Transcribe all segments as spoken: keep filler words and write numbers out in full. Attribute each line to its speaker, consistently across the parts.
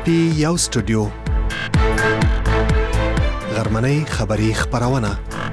Speaker 1: پی یو سټوډیو غرمنۍ خبری خبرونه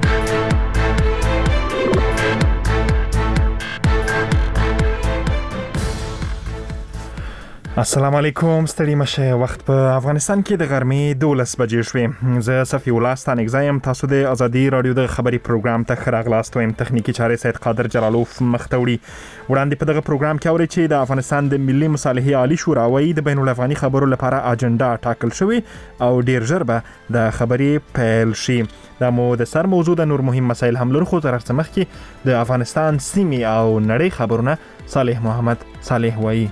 Speaker 2: السلام علیکم، ستړي مشه. وخت په افغانستان کې د غرمې دولس بجې شوې. زه صفی الله ستانک زایم. تاسو د ازادي رادیو د خبري پروګرام ته خراغلاست وایم. تخنیکی چارې سید قادر جلالوف مختوړي. وړاندې په دغه پروګرام کې اوري چې د افغانستان د ملي مصالحې عالی شورا وايي د بین الافغاني خبرو لپاره اجنډا ټاکل شوې او ډیر ژر به د خبري پیل شي. دا مو د سر موضوع د نور مهم مسایل هم لرو، خو تر هر څه مخکې د افغانستان سیمې او نړۍ خبرونه صالح محمد صالح وايي.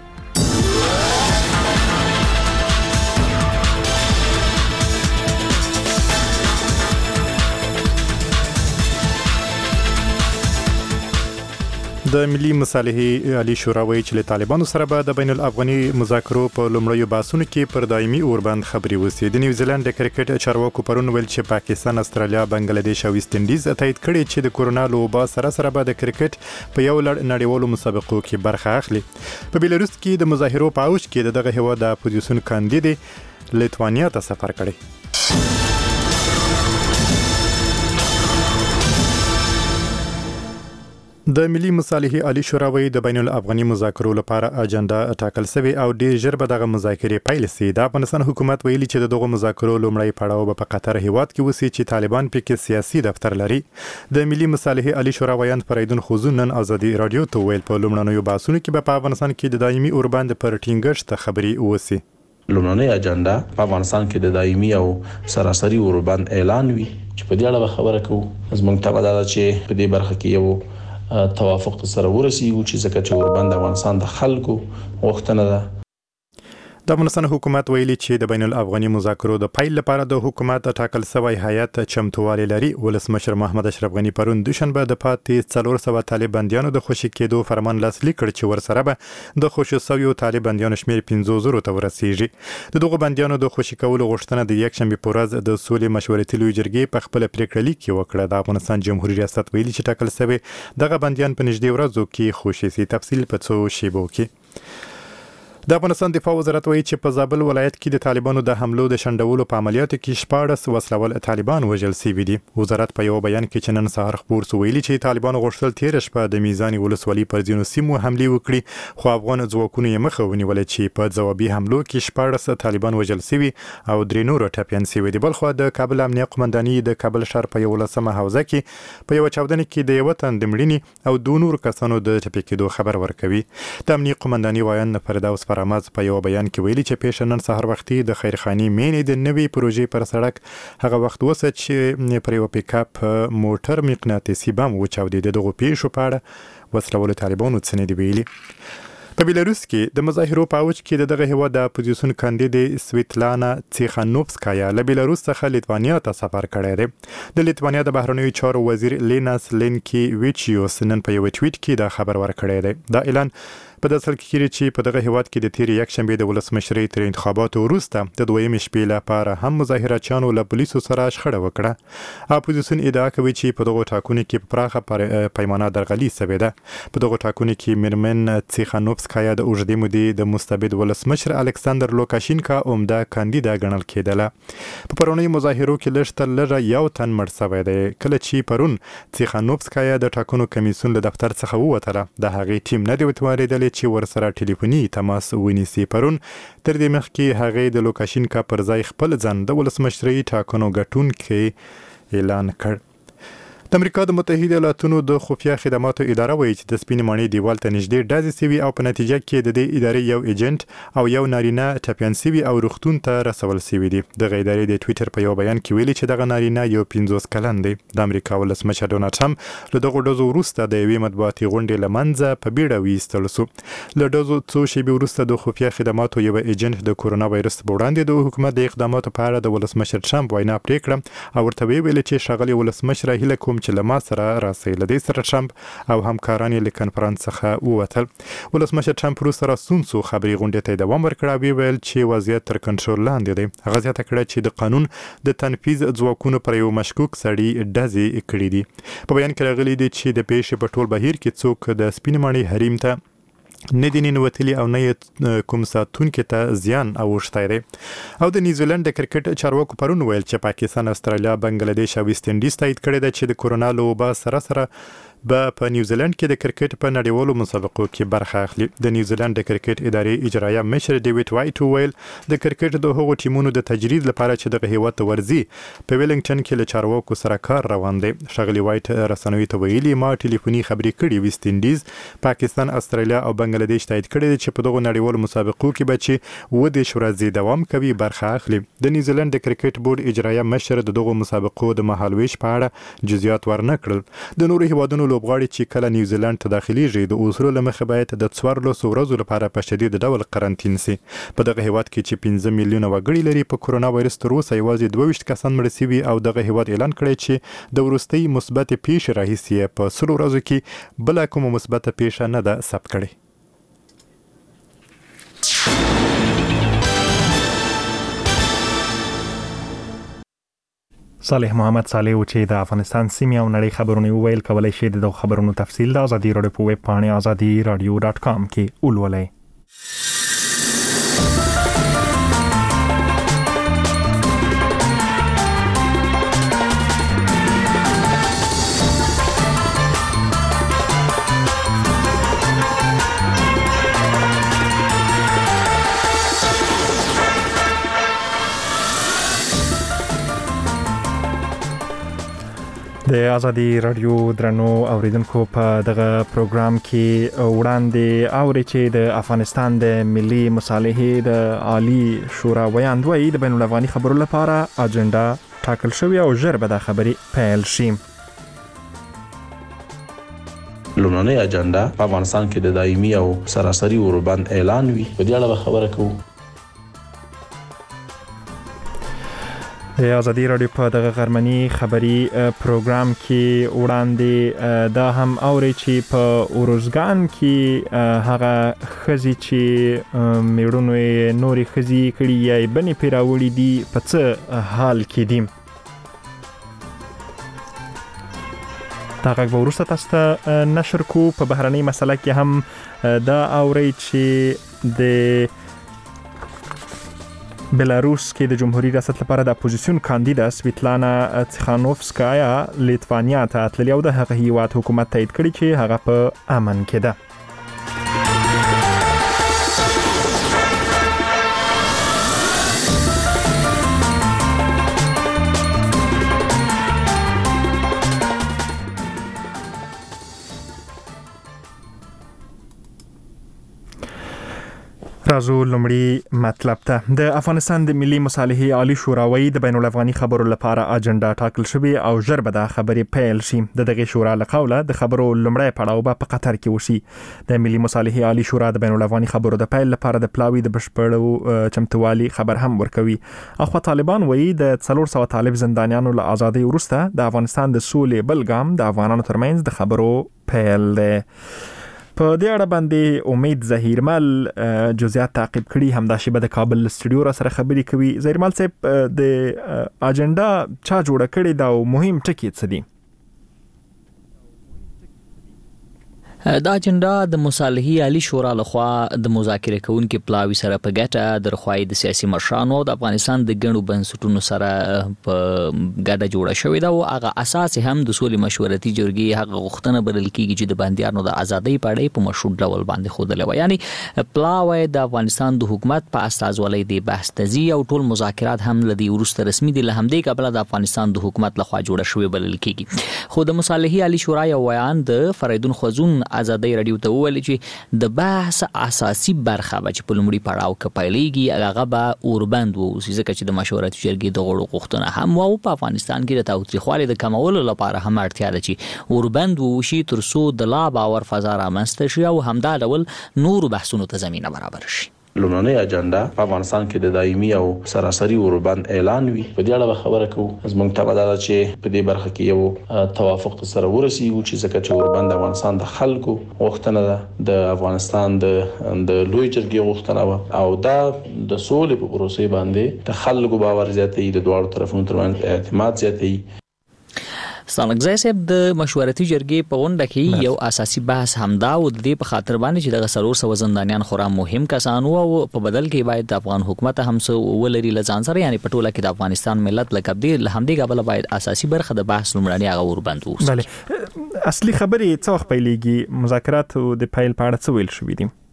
Speaker 3: د ملي مصالحې عالی شورا وایي چې له طالبانو سره به د بین الافغاني مذاکرو په لومړیو بحثونو کې پر دایمي اوربند خبري وسی. د نیوزیلند د کرکټ چارواکو پرون ویل چې پاکستان، استرالیا، بنگلاديش او ویسټ انډیز تایید کړي چې د کورونا لوبا سره سره به د کرکټ په یو لړ نړیوالو مسابقو کې برخه اخلي. په بیلاروس کې د مظاهرو په اوج کې دغه هیواد د اپوزیسیون کاندید لیتوانیا ته سفر کړی. د ملي مصالحې عالی شورا وایي د بین الافغاني مذاکرو لپاره اجنډا ټاکل شوی او ډیر ژر به دغه مذاکرې پیل شي. د افغانستان حکومت ویلي چې دغه مذاکرو لومړی پړاو به په قطر هیواد کې وسی چې طالبان پکې سیاسي دفتر لري. د ملي مصالحې عالی شورا وایي فریدون خوزون نن ازادي رادیو ته ویل په لومړنیو بحثونو کې به په افغانستان کې د دایمي اوربند پر ټینګښت خبري وسی.
Speaker 4: لومړنۍ اجنډا په افغانستان کې د دایمي او سراسري اوربند اعلان وی چې په دې اړه خبره کوو. زموږ ته ودا چې په دې برخه کې یو توافق سره ورسیږو چې ځکه چې اوربند افغانستان د خلکو غوښتنه ده.
Speaker 3: د افغانستان حکومت ویلي چې د بین الافغاني مذاکرو د پیل لپاره د حکومت ټاکل شوی هیئت چمتووالی لري. ولسمشر محمد اشرف غنی پرون دوشنبه د پاتې څلور سوه طالباندیانو د خوشي کېدو فرمان لاسلیک کړ چې ورسره به د خوشي شویو طالباندیانو شمیر پنځه زره ته ورسیږي. د دغو بندیانو د خوشي کولو غوښتنه د یکشنبه په ورځ د سولې مشورتي لوی جرګې په خپل پریکړه لیک کې وکړه. د افغانستان جمهوریت ریاست ویلي چې ټاکل شوی دغه بندیان په نږدې ورځو کې خوشي سي. تفصیل په څو شیبو کې. د افغانستان دفاع وزارت وایي چې په زابل ولایت کې د طالبانو د حملو د شنډولو په عملیاتو کې شپاړس وسلوال طالبان وژل شوي دي. وزارت په یو بیان کې چې نن سهار خبر شو ویلي چې طالبانو غوښتل تیر شپه د میزان ولسوالۍ پر ځینو سیمو حملې وکړي، خو افغان ځواکونو یې مخه ونیوله چې په ځوابي حملو کې شپاړس طالبان وژل شوي او درې نور ټپیان شوي دي. بلخو د کابل امنیه قومنداني د کابل ښار په یولسمه حوزه کې په یو چاودنه کې د یو تن د مړینې او دوه نور کسانو د ټپي کېدو خبر ورکوي. د امنیه قومنداني وایي فردوس فرامز په یو بیان کې ویلي چې پیش نن سهار وختي د خیرخانی مینې د نوې پروژې پر سړک هغه وخت وسه چې پر یو پیک اپ موټر مقناطیسي بم وچاودي. دغه پیښو په اړه وسلوال طالبانو څه نه دی ویلي. په بیلاروس کې د مظاهرو په اوج کې دغه هیواد د اپوزیسیون کاندید سویتلانا تیخانوفسکایا له بیلاروس څخه لیتوانیا ته سفر کړی دی. د لیتوانیا د بهرنیو چارو وزیر لیناس لینکیویچیوس نن په یو ټویټ کې دا خبر ورکړی دی. دا اعلان په داسل کې چې په دغه هیواد کې د تیر یک شنبه د ولسمشرۍ تر انتخاباتو وروسته د دویمې شپې لپاره هم مظاهرچیانو له پولیسو سره شخړه وکړه. اپوزیسیون ادعا کوي چې په دغه ټاکنو کې په پراخه پیمانه درغلي شوې ده. په دغه ټاکنو کې میرمن تیخانوفسکایا د اوږدې مودې د مستبد ولسمشر الکساندر لوکاشینکا عمده کاندیدا ګڼل کېدله. په پرونی مظاهرو کې لږ تر لږه یو تن مړ شوی دی. کله چې پرون تیخانوفسکایا د ټاکنو کمیسیون له دفتر څخه ووتله، د هغې ټیم نه دی وتوارېدلی چې ورسره ټلیفوني تماس ونیسي. پرون تر دې مخکې هغې د لوکاشینکا پر ځای خپل ځان د ولسمشرۍ ټاکنو ګټونکی اعلان کړ. د امریکا د متحده ایالاتونو د خفیه خدماتو اداره وایي چې د سپینې ماڼۍ دیوال ته نږدې ډزې شوي او په نتیجه کې د دې ادارې یو ایجنټ او یو نارینه ټپیان شوي او روغتون ته رسول شوي دي. دغه ادارې د ټویټر په یو بیان کې ویلي چې دغه نارینه یو پنځوس کلن دی. د امریکا ولسمشر ډونالډ ټرمپ له دغو ډزو وروسته د یوې مطبوعاتي غونډې له منځه په بیړه ویستل شو. له ډزو څو شېبې وروسته د خفیه خدماتو یو ایجنټ د کورونا وایرس په وړاندې د حکومت د اقداماتو په اړه د ولسمشر ټرمپ وینا پرې کړه او ورته ویل چې ښاغلی ولسمشر هیله کوم چې له ما سره راسي. له دې سره ټرمپ او همکاران یې له کنفرانس څخه ووتل. ولسمشر ټرمپ وروسته راستون سو خبري غونډې ته دوام ورکړ او ویل چې وضعیت تر کنټرول لاندې دی. هغه زیاته کړه چې د قانون د تنفیذ ځواکونو پر یو مشکوک سړي ډزې کړې دي. په بیان کې راغلي دي چې د پیښې په ټول بهیر کې څوک د سپینې ماڼۍ حریم ته نه دي ننوتلي او نه کوم ساتونکو ته زیان اوښتی دی. او د نیوزیلند د کرکټ چارواکو پرون ویل چې پاکستان، استرالیا، بنگلاديش او ویسټ انډیز تایید کړی دی چې د کورونا له وبا سره سره به په نیوزیلند کې د کرکټ په نړیوالو مسابقو کې برخه اخلي. د نیوزیلند د کرکټ ادارې اجرایه مشر ډیوډ وایټ ویل د کرکټ د هغو ټیمونو د تجرید لپاره چې د هیواد ته ورځي په ویلنګټن کې له چارواکو سره کار روان دی. ښاغلي وایټ رسنوي ته ویلي ما ټلیفوني خبرې کړې ویسټ انډیز، پاکستان، استرالیا او بنگلاديش تایید کړی دی چې په دغو نړیوالو مسابقو کې به چې اووه دېرش ورځې دوام کوي برخه اخلي. د نیوزیلند د کرکټ بورډ اجرایه مشر د دغو مسابقو د مهالویش په اړه جزئیات ورنه کړل. د نورو هیوادونو لوبغاړي چې کله نیوزیلند ته داخليږي د اصولو له مخې باید د څوارلسو ورځو لپاره په شدید ډول قرنطین سي. په دغه هیواد کې چې پنځه میلیونه وګړي لري په کورونا وایرس تر اوسه یوازې دوه ویشت کسان مړه شوي او دغه هیواد اعلان کړی چې د وروستۍ مثبت پیښې راهیسې په سلو ورځو کې بله کومه مثبت پیښه نه ده ثبت کړې.
Speaker 2: صالح محمد صالح و چې د افغانستان سیمې او نړۍ خبرونه وویل، کولای شئ د خبرونو تفصیل د ازادي راډیو په ویب پاڼې ازادي راډیو ډاټ کام کې ولولئ. د ازادي راډیو درنو اوریدونکو په دغه پروګرام کې وړاندې اوري چې د افغانستان د ملي مصالحې د عالی شورا ویاند وایي د بین الافغاني خبرو لپاره اجنډا ټاکل شوې او ژر به د خبرې پیل شي.
Speaker 4: لومړنۍ اجنډا په افغانستان کې د دایمي او سراسري اوربند اعلان وی. په دې اړه خبره کوو.
Speaker 2: د ازادي راډیو په دغه غرمني خبري پروګرام کې وړاندې دا هم اوري چې په اوروزګان کې هغه خزي چې میړونو نوري خزي کړي یا بنې پیراوړي دي په څه حال کې دي. دا غږ به وروسته تاسو ته نشر کو. په بهرنۍ مسله کې هم دا اوري چې د بلاروس کې د جمهوریت ریاست لپاره د اپوزیسیون کاندیدا سویتلانا تخانوفسکایا لیتوانیا ته تللی او د هغه هیواد حکومت تایید کړی چې هغه په امن کې ده. راځو لومړی مطلب ته. د افغانستان د ملي مصالحې عالی شورا وایي د بین الافغاني خبرو لپاره اجنډا ټاکل شوې او ژر به د خبرې پیل شي. د دغه شورا له قوله د خبرو لومړی پړاو به په قطر کې وشي. د ملي مصالحې عالی شورا د بین الافغاني خبرو د پیل لپاره د پلاوي د بشپړو چمتووالي خبر هم ورکوي. اخو طالبان وایي د څلور سوه طالب زندانیانو له ازادۍ وروسته د افغانستان د سولې بل ګام د افغانانو ترمنځ د خبرو پیل دی. په دې اړه باندې امید ظهیرمل جزئیات تعقیب کړي. همدا شیبه د کابل استودیو را سره خبرې کوي. ظهیرمل صاحب د اجنډا چا جوړه کړې دا او مهم ټکي څه دي؟
Speaker 5: دا اجنډا د مصالحې عالی شورا لخوا د مذاکره کوونکو پلاوی سره په ګټه د رخوای د سیاسي مشرانو د افغانستان د ګڼو بنسټونو سره په ګډه جوړه شوې ده او هغه اساس هم د سولې مشورتي جرګې هغه غوښتنه بلل کیږي چې د بنديانو د ازادۍ په اړه په مشروط ډول باندې خوده لوي. یعنی پلاوی د افغانستان د حکومت په استازولۍ دی بحث تزي او ټول مذاکرات هم لدی ورسته رسمي دي له همدې قبل د افغانستان د حکومت لخوا جوړه شوې بلل کیږي. خو د مصالحې عالی شورا یو بیان د فریدون خوزون ازادۍ راډیو ته وویل چې د بحث اساسي برخه چې په لومړي پړاو کې پیلېږي هغه به اوربند وو ځکه چې د مشورتي جرګې د غړو غوښتنه هم وو په افغانستان کې د تاوتریخوالي د کمولو لپاره هم اړتیا ده چې اوربند وشي ترڅو د لا باور فضا رامنځته شي او همدا ډول نورو بحثونو ته زمينه برابر شي.
Speaker 4: لومړنۍ اجنډا په افغانستان کې د دایمي او سراسري اوربند اعلان وی. په دې اړه خبره کوو. زموږ ته دا چې په دې برخه کې یو توافق سره ورسیږو چې ځکه چې اوربند افغانستان د خلکو غوښتنه ده، د افغانستان د د لوی جرګې غوښتنه او دا د سولې په پروسې باندې د خلکو باور زیاتوي، د دوه طرفونو ترمنځ اعتماد زیاتوي.
Speaker 5: ستانګزای صاحب د مشورتي جرګې په غونډه کې یو اساسي بحث همدا و د دې په خاطر باندې چې د سلور سو زندانیان خورا مهم کسان وو او په بدل کې باید د افغان حکومت هم څه ولري لځان سره یعنی په ټوله کې د افغانستان ملت لکه دې لهمدې قبل باید اساسي برخه د بحث لومړنی هغه ور بند وو.
Speaker 2: بله اصلي خبرې څه وخت پیلېږي مذاکرات د پیل په اړه څه ویل شوې دي؟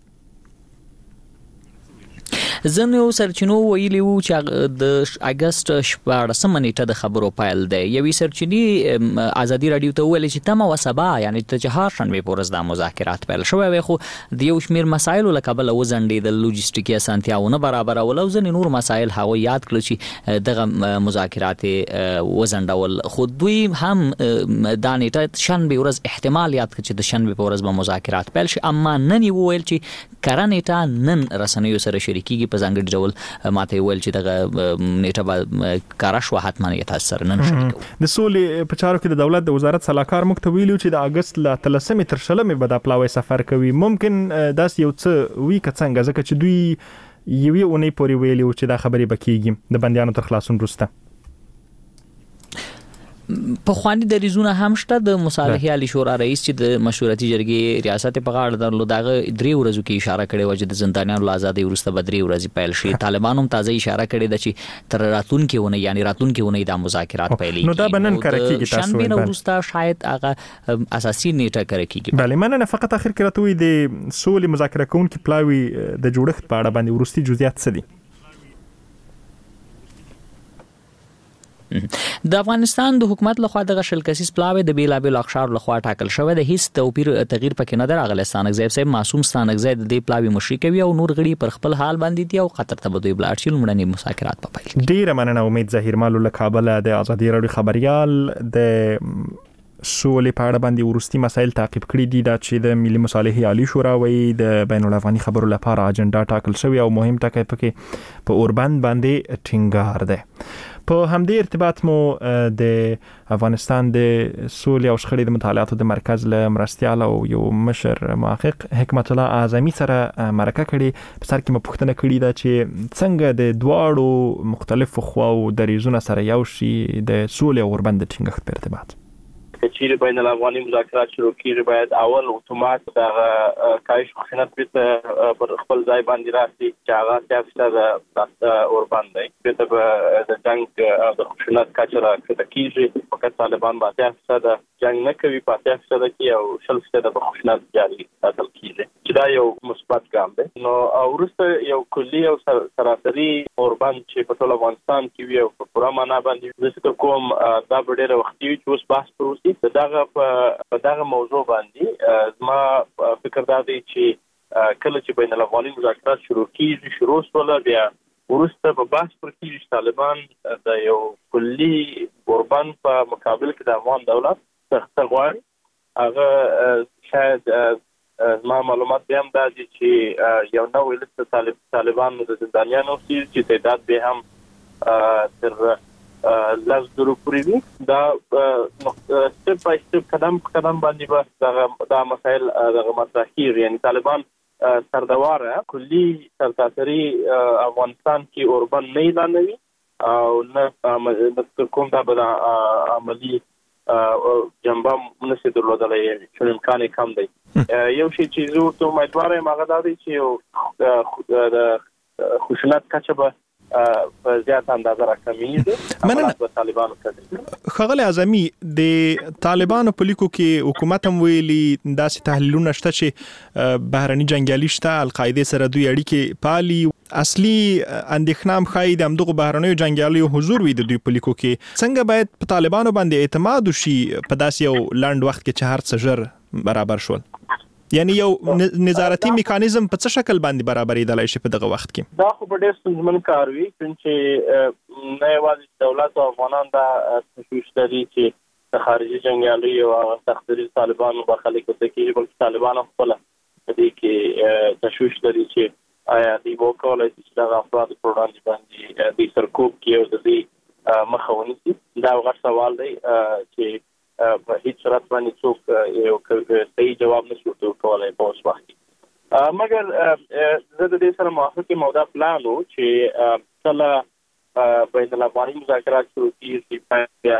Speaker 5: زنو سرچینو ویلی وو چې د اگست شپږمه نیټه د خبرو پایل دی. یوې سرچینی ازادي رادیو ته ویل چې تمه وسبا یعنی ته جهار شنبه پورز د مذاکرات پیل شوی وي خو د یو شمیر مسایل له کبل وزندې د لوجستیکي اسانتیاونه برابر او ځنې نور مسایل هغه یاد کړل چې دغه مذاکرات وزندول خو دوی هم د نیټه شنبه ورځ احتمال یاد کړ چې د شنبه پورز به مذاکرات پیل شي اما نن ویل چې کرانېټه نن رسنیو سره شریکي په ځانګړي ډول ماته ویل چې دغه نیټه به کارش وحت معنی تاثر نن شریکو. د
Speaker 2: سولې په چارو کې د دولت د وزارت صلاحکار مکتوب ویلو چې د اگست ل تلسمې تر شلمې به د پلاوي سفر کوي. ممکن داس یو څه وی کڅنګ ځکه چې دوی یوې اونۍ پورې ویلي چې دا خبرې بکیږي د بندیانو تر خلاصون وروسته.
Speaker 5: په خواني د ریزونه هم شته د مصالحه علی شورا رئیس چې د مشورتي جرګې ریاست په غاړه درلود دغه درې ورځو کې اشاره کړې و چې د زندانیانو آزادۍ وروسته به درې ورځې پیل شي. طالبانو هم تازه اشاره کړې ده چې تر راتلونکي ونه یعنی راتلونکي ونه د مذاکرات پیلېږي.
Speaker 2: نو دا بنن کړه کېږي تاسو
Speaker 5: شنبه وروسته شاید هغه اساسي نیټه کړه کېږي.
Speaker 2: بله مننه. فقط اخر کې راته د سولې مذاکره کوونکي پلاوي د جوړښت په اړه باندې ورستي جزئیات څه دي؟
Speaker 5: د افغانستان د حکومت لخوا د غشل کسیس پلاوی د بیلابل اقشار لخوا ټاکل شوی د هیڅ توپیر تغییر پکې نه درغله. ستانګزای صاحب معصوم ستانګزای د دې پلاوی مشري کوي او نور غړي پر خپل حال باندې دي او قطر ته دوی بلاړ شي لمړني مذاکرات په پیل.
Speaker 2: ډیره مننه. امید ظهیر مالو له کابل د ازادي رادیو خبريال د سولې په اړه باندې ورستي مسایل تعقیب کړي دي دا چې د ملي مصالحه عالی شورا وی د بین الافغاني خبرو لپاره اجنډا ټاکل شوی او مهم ټکی پکې په اوربند باندې ټینګار ده. په همدې ارتباط مو د افغانستان د سولې او شخړې د مطالعاتو د مرکز له مرستيال او یو مشر محقق حکمت الله اعظمي سره مرکه کړي. په سر کې مو پوښتنه کړې ده چې څنګه د دواړو مختلفو خواو د ریزونو سره یو شي د سولې او اوربند د ټینګښت په ارتباط.
Speaker 6: چې بین الافغاني مذاکرات شروع کیږي باید اول اتومات د کاهش خشونت په پر خپل ځای باندې راسي چې هغه سیاست د اوربند دی په د جنگ د خشونت کچره کې کیږي فقط طالبان باندې سیاست د جنگ نه کوي په سیاست کې او شل ست د خشونت جاري ساتل کیږي چې دا یو مثبت ګام دی. نو ورسته یو کلی او سراسری اوربند چې په ټول افغانستان کې وي او په پوره معنا باندې د څه کوم دا ډېر وخت وي چې اوس بحث پروسي دغه په دغه موضوع باندې زما فکر دا دی چې کله چې بین الافغاني مذاکرات شروع کیږي شروع سول بیا ورسته په بحث پر کېږي طالبان د یو کلی اوربند په مقابل کې د افغان دولت څخه غواړي. هغه شاید زما معلومات بیا هم دا دي چې یو نوې لسته طالبانو د زندانیانو چې تعداد به هم تر لاس درو پوری دا سټپ بای سټپ قدم قدم باندې به دا مسائل دغه مطرح کیږي. یعنی طالبان سردواره کلی سرتاسري افغانستان کې اوربند نه اعلانوي او نه کوم دا به عملی جنبه نشي درلودلای چې امکان کم دی. یو شی چې زه ته امیدوار یم هغه دا دی چې د خشونت کچه به په زیات اندازه راکمیږي. مننه. طالبانو کوي
Speaker 2: خغل اعظمي د طالبانو په لیکو کې حکومت هم ویلي داسې تحلیلونه شته چې بهرني جنگیالي شته القاعده سره دوی اړیکې پالي. اصلي اندېښنه خای د همدغه بهرنیو جنگیالیو حضور وي د دوی په لیکو کې. څنګه باید په طالبانو باندې اعتماد وشي په داسې یو لنډ وخت کې چې هر څه ژر برابر شول؟ یعنی یو نظارتي میکانیزم په څه شکل باندې برابرې دلای شي په دغه وخت کې؟
Speaker 6: دا خو په ډېر ستونزمن کار وي چې نه یوازې دولت او افغانان دا تشویش لري چې د خارجي جنګیالیو او تخریب طالبانو برخلیک ته کېږي بلکې طالبانو خپل دې کې تشویش لري چې آیا دوی وکولای شي چې د افراد پر وړاندې باندې د سرکوب کې او د دې مخه ونیسي. دا غټ سوال دی چې په هیڅ صورت باندې څوک یو صحیح جواب نشي ورکولای په اوس وخت کې. مګر زه د دې سره موافق یم او دا پلان و چې کله بین الافغاني مذاکرات شروع کیږي بیا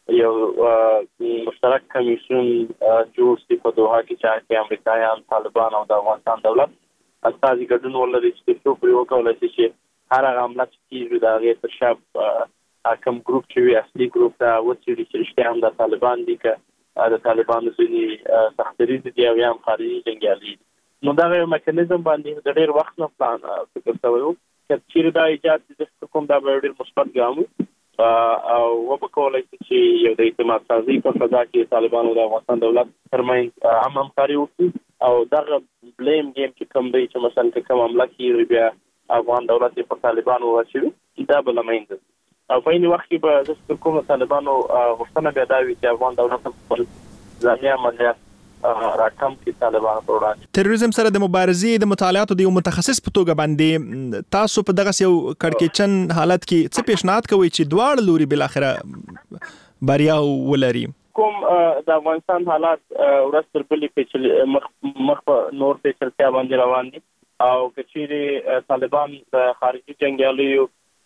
Speaker 6: یو مشترک کمیسیون جوړ شي په دوحه کې چې امریکایان، طالبان او د افغانستان دولت استازي ګډون ولري چې څو پرې وکولای شي چې هر هغه عمله چې کیږي د هغې تر شا کوم ګروپ چې وي اصلي ګروپ ته وڅېړي چې رښتیا هم د طالبان دي که د طالبانو ځینې سختدریز دي او یا هم خارجي جنګیالي دي. نو دغه یو میکانیزم باندې د ډېر وخت نه پلان فکر شوی و چې چیرې دا ایجاد د کوم دا به ډېر مثبت ګام و او وبکولای شي چې یو د اعتماد سازي په فضا کې طالبان او د افغانستان دولت ترمنځ هم همکاري وکړي او دغه بلیم گیم چې کوم دی چې مثلا کوم عمله کیږي بیا افغان دولت په طالبانو واچوي دا به لمینځي او په این وخت کې به د کوم طالبانو غوښتنه بیا دا وي چې افغان دولت خپل ځاني عملیات راکم کې طالبان پر وړاندې
Speaker 2: تروریزم سره د مبارزې د مطالعاتو د یو متخصص په توګه باندې تاسو په دغه یو کړکېچن حالت کې څه پیشنهاد کوئ چې دواړه لوري بل اخره بریا ولري؟
Speaker 6: کوم د افغانستان حالات ورځ تر بلې پیچلې مخ مخ په نور پیچلتیا باندې روان دي او کچېرې طالبان د خارجي جنګیالیو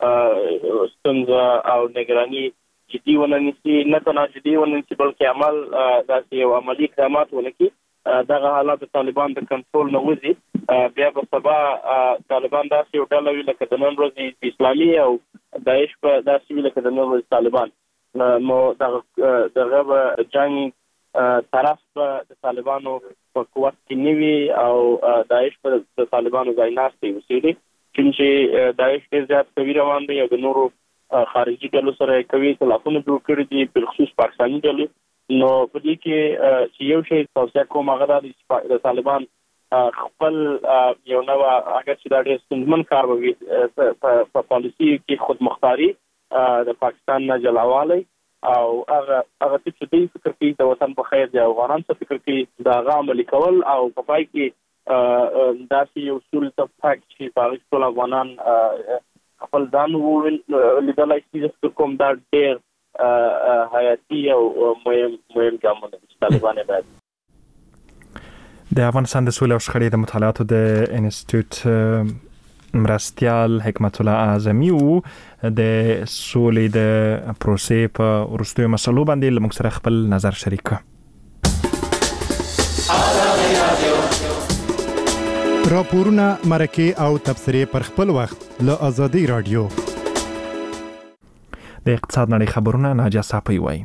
Speaker 6: ستونزه او نگراني جدي وننسي، نه تنها جدي وننسي بلکې عمل داسې یو عملي اقدامات ونکړي، دغه حالات د طالبان د کنټرول نه وځي، بیا به سبا طالبان داسې یو ډله وي لکه د نن ورځې اسلامي او داعش په داسې وي لکه د نن ورځې طالبان. نو دغه به جنګ طرف به د طالبانو په قوت کې نه وي او داعش په د طالبانو ځای ناستې اوسېږي، کوم چې داعش ډېر زیات قوي روان دی او د نورو خارجي ډلو سره کوي اختلافونه جوړ کړي دي بالخصوص پاکستاني ډلې. نو په دې کې چې یو شی توصیه کوم هغه دا دی چې د طالبان خپل یو نوع اگر چې دا ډېر ستونزمن کار وي په پالیسي کې خودمختاري د پاکستان نه جلاوالی او هغه هغه چې دوی فکر کوي د وطن په خیر دی افغانان څه فکر کوي د هغه عملي کول او په پای کې داسې یو اصول اتفاق چې په هغې ټول افغانان خپل ځان ولیدلی شي. زه کوم دا ډېر حیاتي او مهم مهم ګامونه دي چې طالبان یې باید
Speaker 2: د افغانستان د سولې او شخړې د مطالعاتو د انسټیټیوټ مرستیال حکمت الله اعظمي و د سولې د پروسې په وروستیو مسلو باندې له موږ سره خپل نظر شریک کړ.
Speaker 3: راپورونه، مرکې او تبصرې پر خپل وخت له آزادۍ رادیو.
Speaker 2: د اقتصاد نړۍ خبرونه ناجیه صافی وایي.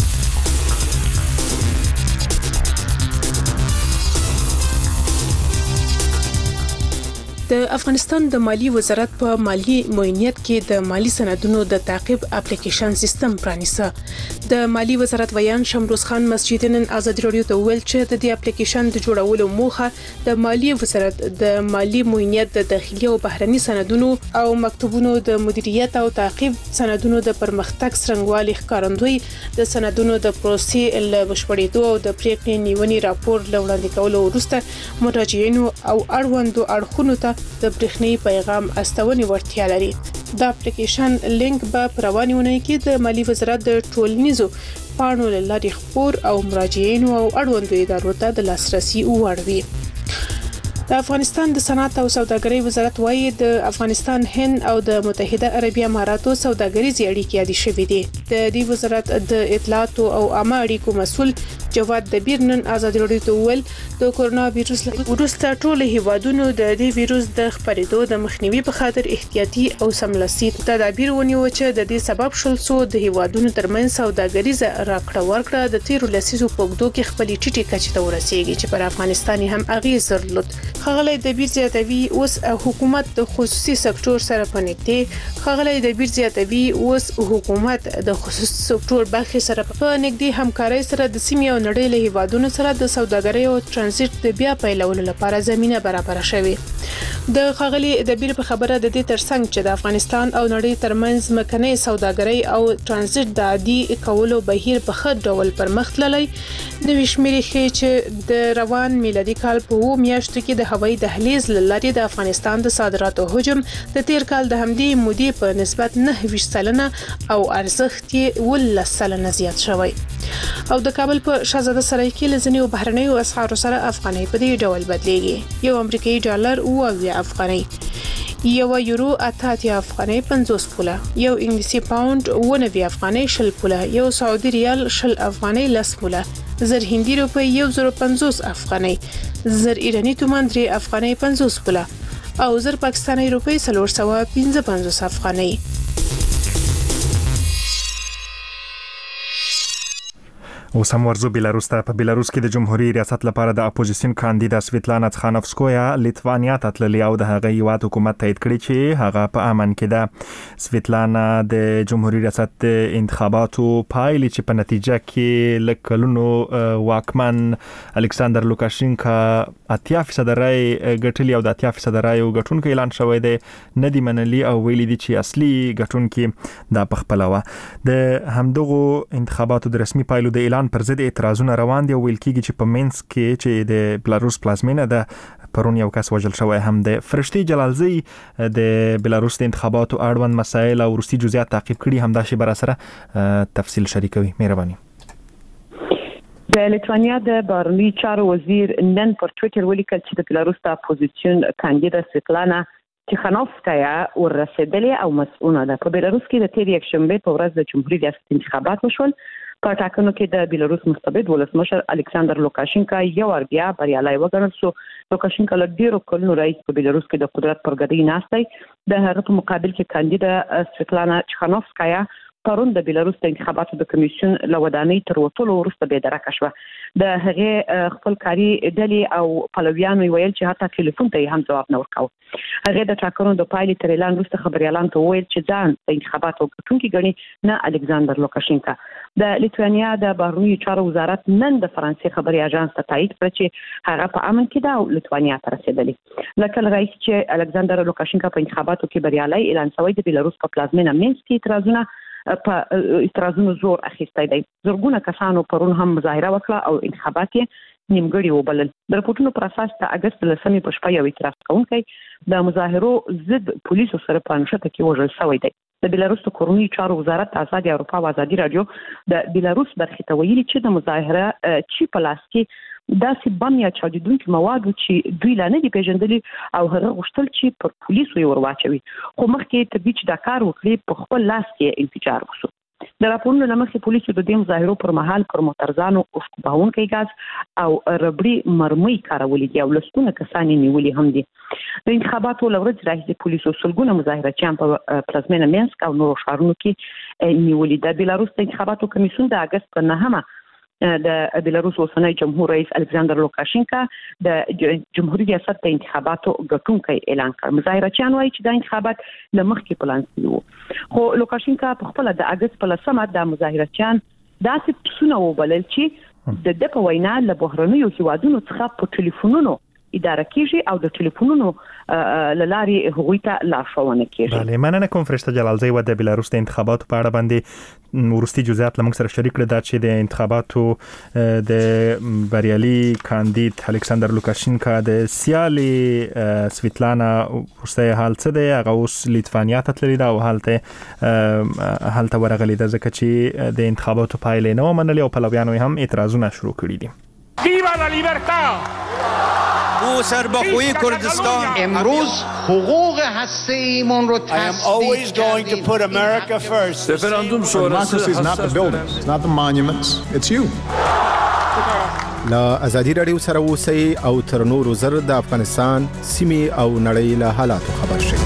Speaker 7: د افغانستان د مالی وزارت په مالی معاینت کې د مالی سندونو د تعقیب اپلیکیشن سیستم پرانیسه. د مالی وزارت ویان شمروز خان مسجد نن آزاد رادیو ته ویل چې د دې اپلیکیشن د جوړولو موخه د مالی وزارت د مالی معاینت د داخلي او بهرني سندونو او مکتوبونو د مدیریت او تعقیب سندونو د پرمختګ څرنګوالي ښکارندوی، د سندونو د پروسې له بشپړېدو او د پریکړې نیونې راپور له وړاندې کولو وروسته مراجعینو او اړوندو اړخونو ته د برېښنايي پیغام استونې وړتیا لري. دا اپلیکیشن لینک به په روانې اونۍ کې د مالی وزارت د ټولنیزو پاڼو له لارې خپور او مراجعینو او اړوندو ادارو ته د لاسرسي وړ وي. د افغانستان د صنعت او سوداګرۍ وزارت وايي د افغانستان، هند او د متحده عربي اماراتو سوداګریزي اړیکې یادې شوې دي. د دې وزارت د اطلاعات او عامه اړیکو مسؤل جواد دبیر نن آزاد رادیو ته ویل د کورونا وایرس وروسته ټول هیوادونو د دې وایرس د خپرېدو د مخنیوي په خاطر احتیاطي او سملاسي تدابیر ونیول چې د دې سبب شول څو د هیوادونو ترمنځ سوداګریزه راکړه ورکړه د تیرو لسیزو په اوږدو کې خپلې ټیټې کچې ته ورسېږي چې پر افغانستان هم اغېز درلود. ښاغلی دبیر زیاتوي اوس حکومت د خصوصي سکتور سره په نږدې ښاغلی دبیر زیاتوي اوس حکومت د خصوصي سکتور برخې سره په نږدې همکارۍ سره د سیمې او نړۍ له هیوادونو سره د سوداګرۍ او ترانزیت د بیا پیلولو لپاره زمينه برابر شوه. د ښاغلی دبیر په خبره د دې ترڅنګ چې د افغانستان او نړۍ ترمنځ مکنۍ سوداګرۍ او ترانزیت د عادي کولو بهیر په خد ډول پرمخ تللی، نوې شمیرې ښیي چې د روان میلادي کال په اووه میاشتو کې د هوایي دهلیز له لارې د افغانستان د صادراتو حجم د تیر کال د همدې مودې په نسبت نهه ویشت سلنه او ارزښت یې اوولس سلنه زیات شوی. او د کابل په شاهزاده سرای کې لزنی او بهرنیو اسعارو سره افغانۍ په دې ډول بدلیږي. یو امریکایي ډالر اوه افغانۍ، یو یورو اته اتیا افغانۍ پنځوس پوله، یو انګلیسي پاوند اوه نوي افغانۍ شل پوله، یو سعودي ریال شل افغانۍ لس پوله، زر هندي روپۍ یو زر پنځوس افغانۍ، زر ایرانی تومان درې افغانۍ پنځوس پوله او زر پاکستاني روپۍ څلور سوه پنځه پنځوس افغانۍ.
Speaker 2: اوس هم ورزو بیلاروس ته. په بیلاروس کې د جمهوریت ریاست لپاره د اپوزیسیون کاندید سویتلانا تخانوفسکویا لیتوانیا ته تللې او د هغه هیواد حکومت تایید کړی چې هغه په امن کې ده. سویتلانا د جمهوریت ریاست د انتخاباتو پایلې چې په نتیجه کې له کلونو واکمن الکساندر لوکاشینکا اتیا فیصد رای ګټلي او د اتیا فیصد رای ګټونکو اعلان شوی دی نه دی منلي او ویلي دي چې اصلي ګټونکي دا پخپله وه. د همدغو انتخاباتو د رسمي پایلو د اعلان پر ضد اعتراضونه روان دي او ویل کېږي چې په مینس کې چې د بلاروس پلازمینه ده پرون یو کس وژل شوی هم دی. فرشتي جلالزی د بلاروس د انتخاباتو اړوند مسایل او وروستي جزئیات تعقیب کړي، همدا شی بر سره تفصیل شریکوي. مهرباني.
Speaker 8: د لیتوانیا د بهرنیو چارو وزیر نن پر ټویټر ولیکل چې د بلاروس د اپوزیسیون کاندید سویتلانا تخانوفسکایا ورسېدلې او مسؤله ده. په بلاروس کې د تیر یکشنبه په ورځ د جمهوریت ریاست انتخابات وشول. په ټاکنو کې د بیلاروس مستبد ولسمشر الکساندر لوکاشینکا یو ور بیا بریالي وګڼل شو. لوکاشینکا له ډیرو کلونو راهیسې په بیلاروس کې د قدرت پر ګدۍ ناست دی. د هغه په مقابل کې کاندید سویتلانا تخانوفسکایا پرون د بیلاروس د انتخاباتو د کمیسیون له ودانۍ تر وټولو وروسته به درکه شوه. د هغه خپل کاري ډلې او پلویانو ویل چې حتی ټلیفون ته هم جواب نه ورکاوه. هغه د ټاکنو د پایلې تر اعلان وروسته خبريالان ته ویل چې ځان د انتخاباتو ګټونکي ګڼي نه الکساندر لوکاشینکا. د لیتوانیا د بهرنیو چارو وزارت نن د فرانسې خبري اژانس ته تایید کړ چې هغه په امن کې ده او لیتوانیا ته رسیدلی. لکه رئیس چې الکساندر لوکاشینکا په انتخاباتو کې بریالي اعلان شوی د بیلاروس په پلازمینه مینسک کې اعتراضونه په اعتراضونو زور اخیستی دی. زرګونه کسانو پرون هم مظاهره وکړه او انتخابات یې نیمګړي وبلل. د رپورټونو پر اساس د اگست لسمې په شپه یو اعتراض کوونکی د مظاهرو ضد پولیسو سره په نښته کې وژل شوی دی. د بیلاروس د کورنیو چارو وزارت آزادي اروپا او آزادي رادیو د بیلاروس برخې ته ویلي چې د مظاهره چې په لاس کې داسې بم یا چاودیدونکي مواد چې دوی لا نه دي پیژندلي او هغه غوښتل چې پر پولیسو یې ور واچوي، خو مخکې تر دې چې دا کار وکړي په خپل لاس کې انفجار وشو. د راپورونو له مخې پولیسو د دې مظاهرو پر مهال پر موټرځانو اوښکوبونکي ګاز او ربړي مرمۍ کارولې دي او لسګونه کسان یې نیولي هم دي. د انتخاباتو له ورځې راهیسې پولیسو سلګونه مظاهرچیان په پلازمینه مینسک او نورو ښارونو کې نیولي. د بیلاروس د انتخاباتو کمیسیون د اگست په نهمه د بیلاروس اوسنی جمهور رئیس الکساندر لوکاشینکا د جمهوریت ریاست د انتخاباتو ګټونکی اعلان کړ. مظاهرچیان وایي چې د انتخابات له مخکې پلان شوي وو، خو لوکاشینکا په خپل د اگست په لسمه د مظاهرچیان داسې پسونه وبلل چې د د په وینا له بهرنیو هیوادونو څخه په ټلیفونونو اداره کیږي او د ټلیفونونو لارې هغوی ته لارښوونه کیږي.
Speaker 2: بله، مننه کوم فرشته جلالزی و د بیلاروس د انتخاباتو په اړه باندې ورستي جزئیات لمونږ سره شریک کړل، دا چې د انتخاباتو د بریالي کاندید الکساندر لوکاشینکا د سیالي سویتلانا ورسته حال څه دی، هغه اوس لیتوانیا ته تللی ده او هلته هلته ورغلی ده ځکه چې د انتخاباتو پایلې نه ومنلې او پلویانو هم اعتراضونه شروع کړي دي.
Speaker 9: ویوا لا لیبرتا!
Speaker 10: او سربخوی کردستان
Speaker 11: امروز حقوق هسته ایمان رو
Speaker 9: I am always going to put America first.
Speaker 12: Referendum sonrası is not the buildings, it's not the monuments, it's you.
Speaker 13: لا ازادي رادیو سره اوسئ او تر نورو زر د افغانستان سیمې او نړۍ له حالاتو خبر شئ.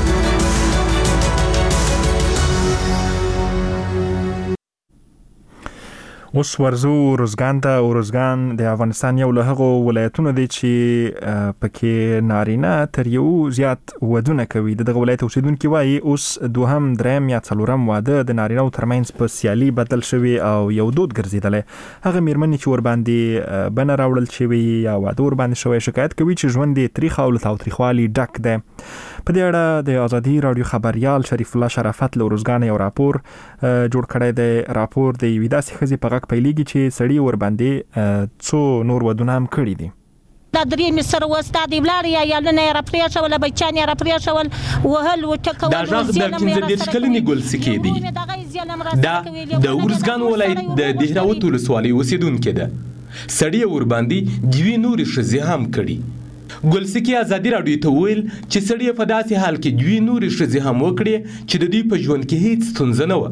Speaker 2: اوس ورزو روزګان ته. روزګان د افغانستان یو له هغو ولایتونو دی چې پکې نارینه تر یو زیات ودونه کوي. دغه ولایت اوسیدونکي وایي اوس دوهم، دریم یا څلورم واده د نارینه‌و ترمنځ په سیالي بدل شوی او یو دود ګرځېدلی. هغه میرمنې چې ورباندې بنه راوړل شوي یا واده ورباندې شوی شکایت کوي چې ژوند یې تریخ او له تاوتریخوالي ډک دی. په دې اړه د آزادي رادیو خبریال شریف الله شرافت له روزګان یو راپور جوړ کړی دی. راپور د یوې داسې ښځې په غږ پیلېږي چې سړي ورباندې څو نور ودونه هم کړي دي.
Speaker 14: دا درې مې سره وستا دی ولاړ یا یالونه یې راپرېښول، بچیان یې راپرېښول، وهل وټکول.
Speaker 15: دا غږ د پنځه دېرش کلنې ګل سکې دی. دا د ارزګان ولایت د دهراوت ولسوالۍ اوسېدونکې ده. سړي ورباندې دوې نورې ښځې هم کړي. ګلسکی ازادي راډیو ته ویل چې سړی په داسې حال کې دوی نورې ښځې هم وکړې چې د دوی په ژوند کې هیڅ ستونزه نه وه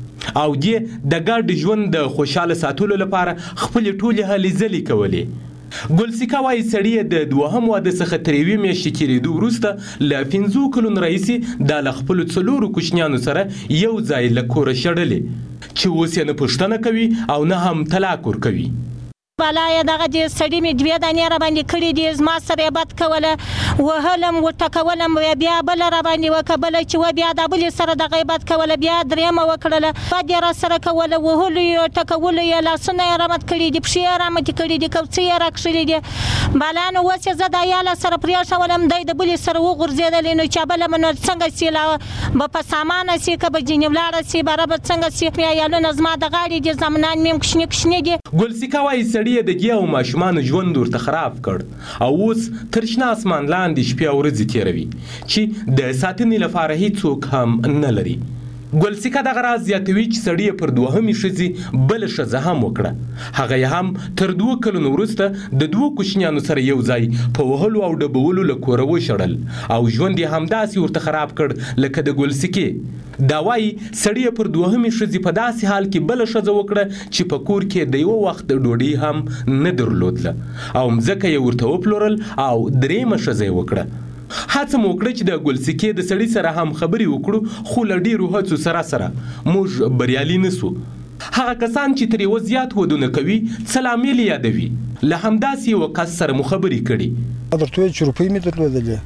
Speaker 15: او دې د ګډ ژوند د خوشحاله ساتلو لپاره خپلې ټولې هلې ځلې کولې. ګلسیکا وایي سړی د دوهم واده څخه تر یوې میاشتې تېرېدو وروسته له پنځو کلونو راهیسې دا له خپلو څلورو کوچنیانو سره یو ځای له کوره شړلې چې اوس یې نه پوښتنه کوي او نه هم طلاق ورکوي.
Speaker 14: بالا یې دغه دې سړي مې دوې دانې را باندې کړي دي زما سره یې بد کوله وهلم وټکولم بیا بله را باندې وکړه بله چې وه بیا دا بلې سره دغه یې بد کوله بیا درېیمه وکړله بد یې را سره کوله وهلو یې ټکولو یې لاسونه یې رامت کړي دي پښې یې رامتې کړي دي کوڅې یې را کښلي دي بالا نو اوس یې زه د عیاله سره پرېښولم دی د بلې سره وغورځېدلې نو چې بله به نو څنګه سي لا به په سامانه سي که به ځینې ولاړه سي باره به څنګه سي عیالونه زما د غاړې دي زامنان مې هم کوچني کوچني دي.
Speaker 15: ګلسیکا وایي سړي یې د ګیا او ماشومانو ژوند ورته خراب کړ او اوس تر شنه اسمان لاندې شپې او ورځې تېروي چې د ساتنې لپاره هیڅوک هم نه لري. ګلسیکا دغه راز زیاتوي چې سړي یې پر دوهمې ښځې بله ښځه هم وکړه هغه یې هم تر دوه کلونو وروسته د دوو کوچنیانو سره یو ځای په وهلو او ډبولو له کوره وشړل او ژوند یې همداسې ورته خراب کړ لکه د ګلسکې. دا وایي سړي یې پر دوهمې ښځې په داسې حال کې بله ښځه وکړه چې په کور کې د یوه وخت ډوډۍ هم نه درلودله او مځکه یې ورته وپلورل او درېیمه ښځه یې وکړه. هڅه مو وکړه چې د ګلسکې د سړي سره هم خبرې وکړو خو له ډېرو هڅو سره سره موږ بریالي نه سو. هغه کسان چې تر یوه زیات ودونه کوي څه لامل یادوي له همداسې یوه کس سره مو خبرې کړي.
Speaker 16: درته وایي چې روپۍ مې درلودلې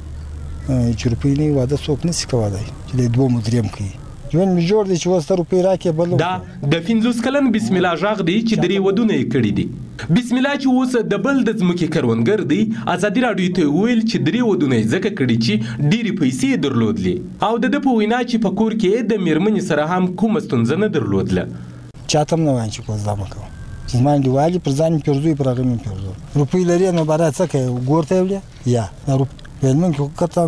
Speaker 16: چې روپۍ نه واده څوک نشي کولی چې د دوه مو درېیم کوي ژوند مې جوړ دی چې اوس ته روپۍ راکړې بل
Speaker 15: دا د پنځوس کلن بسم الله غږ دی چې درې ودونه یې کړي دي. بسم الله چې اوس د بل د ځمکې کروندګر دی ازادي راډیو ته ویل چې درې ودونه یې ځکه کړي چې ډېرې پیسې یې درلودلې او د ده په وینا چې په کور کې د مېرمنې سره هم کومه ستونزه نه درلودله.
Speaker 16: چاته هم نه وایم چې کوزده مه کوه چې زما انډیوالي پر ځان مې پېرزوي پر هغه مې پېرزو روپۍ لرې نو باره څه کوې ګور ته یې وړې یا مېرمن کې قطعا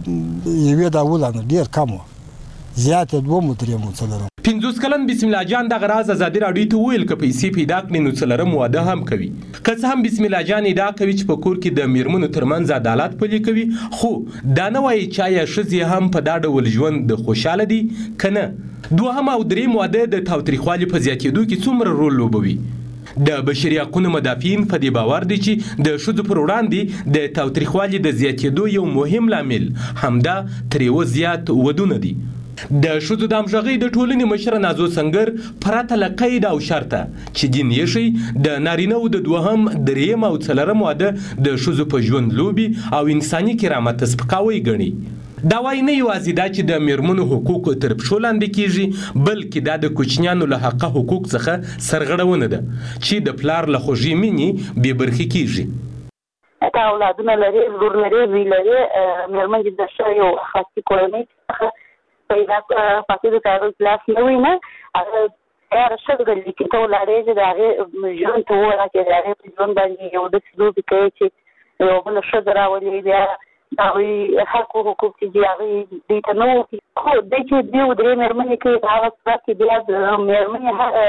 Speaker 16: یوې ډول نه ډېر کم وه زیات دوه مو درېیم څه لرم.
Speaker 15: پنځوس کلن بسم الله جان دغه راز ازادي راډیو ته وویل که پیسې پیدا کړي نو څلرم واده هم کوي. که څه هم بسم الله جان ادعا کوي چې په کور کې د میرمنو ترمنځ عدالت پلي کوي خو دا نه وایي چې آیا ښځې هم په دا ډول ژوند خوشحاله دي که نه. دوهم او درېیم واده د تاوتریخوالي په زیاتېدو کې څومره رول لوبوي. د بشري حقونو مدافعین په دې باور دي چې د ښځو پر وړاندې د تاوتریخوالي د زیاتېدو یو مهم لامل همدا تر یوه زیات ودونه دي. د ښځو د همغږۍ د ټولنې مشره نازو سنګر پرته له قید او شرطه چې دین یې ښیي د نارینهو د دوهم درېیم او څلرم واده د ښځو په ژوند لوبي او انساني کرامت سپکاوی ګڼي. دا وایي نه یوازې دا چې د میرمنو حقوق تر پښو لاندې کیږي بلکې دا د کوچنیانو له حقه حقوق څخه سرغړونه ده چې د پلار له خوږې مینې بې برخې کیږي.
Speaker 17: که اولادونه لري لور لري زوی لري میرمن دې د ښه یو خاصې کورنۍ څخه پیدا فاسد تعرض لاس نه وي نه هغه هر څه د لیکي ته ولاړې چې د هغې ژوند ته ووایه چې د هغې په ژوند باندې یو داسې لوبې کوي چې یو بله ښځه راولي بیا د هغوی حق و حقوق چې دي هغوی دوی ته نه وکړي خو دی چې دوی درې مېرمنې کوي په هغه صورت کې بیا د مېرمنې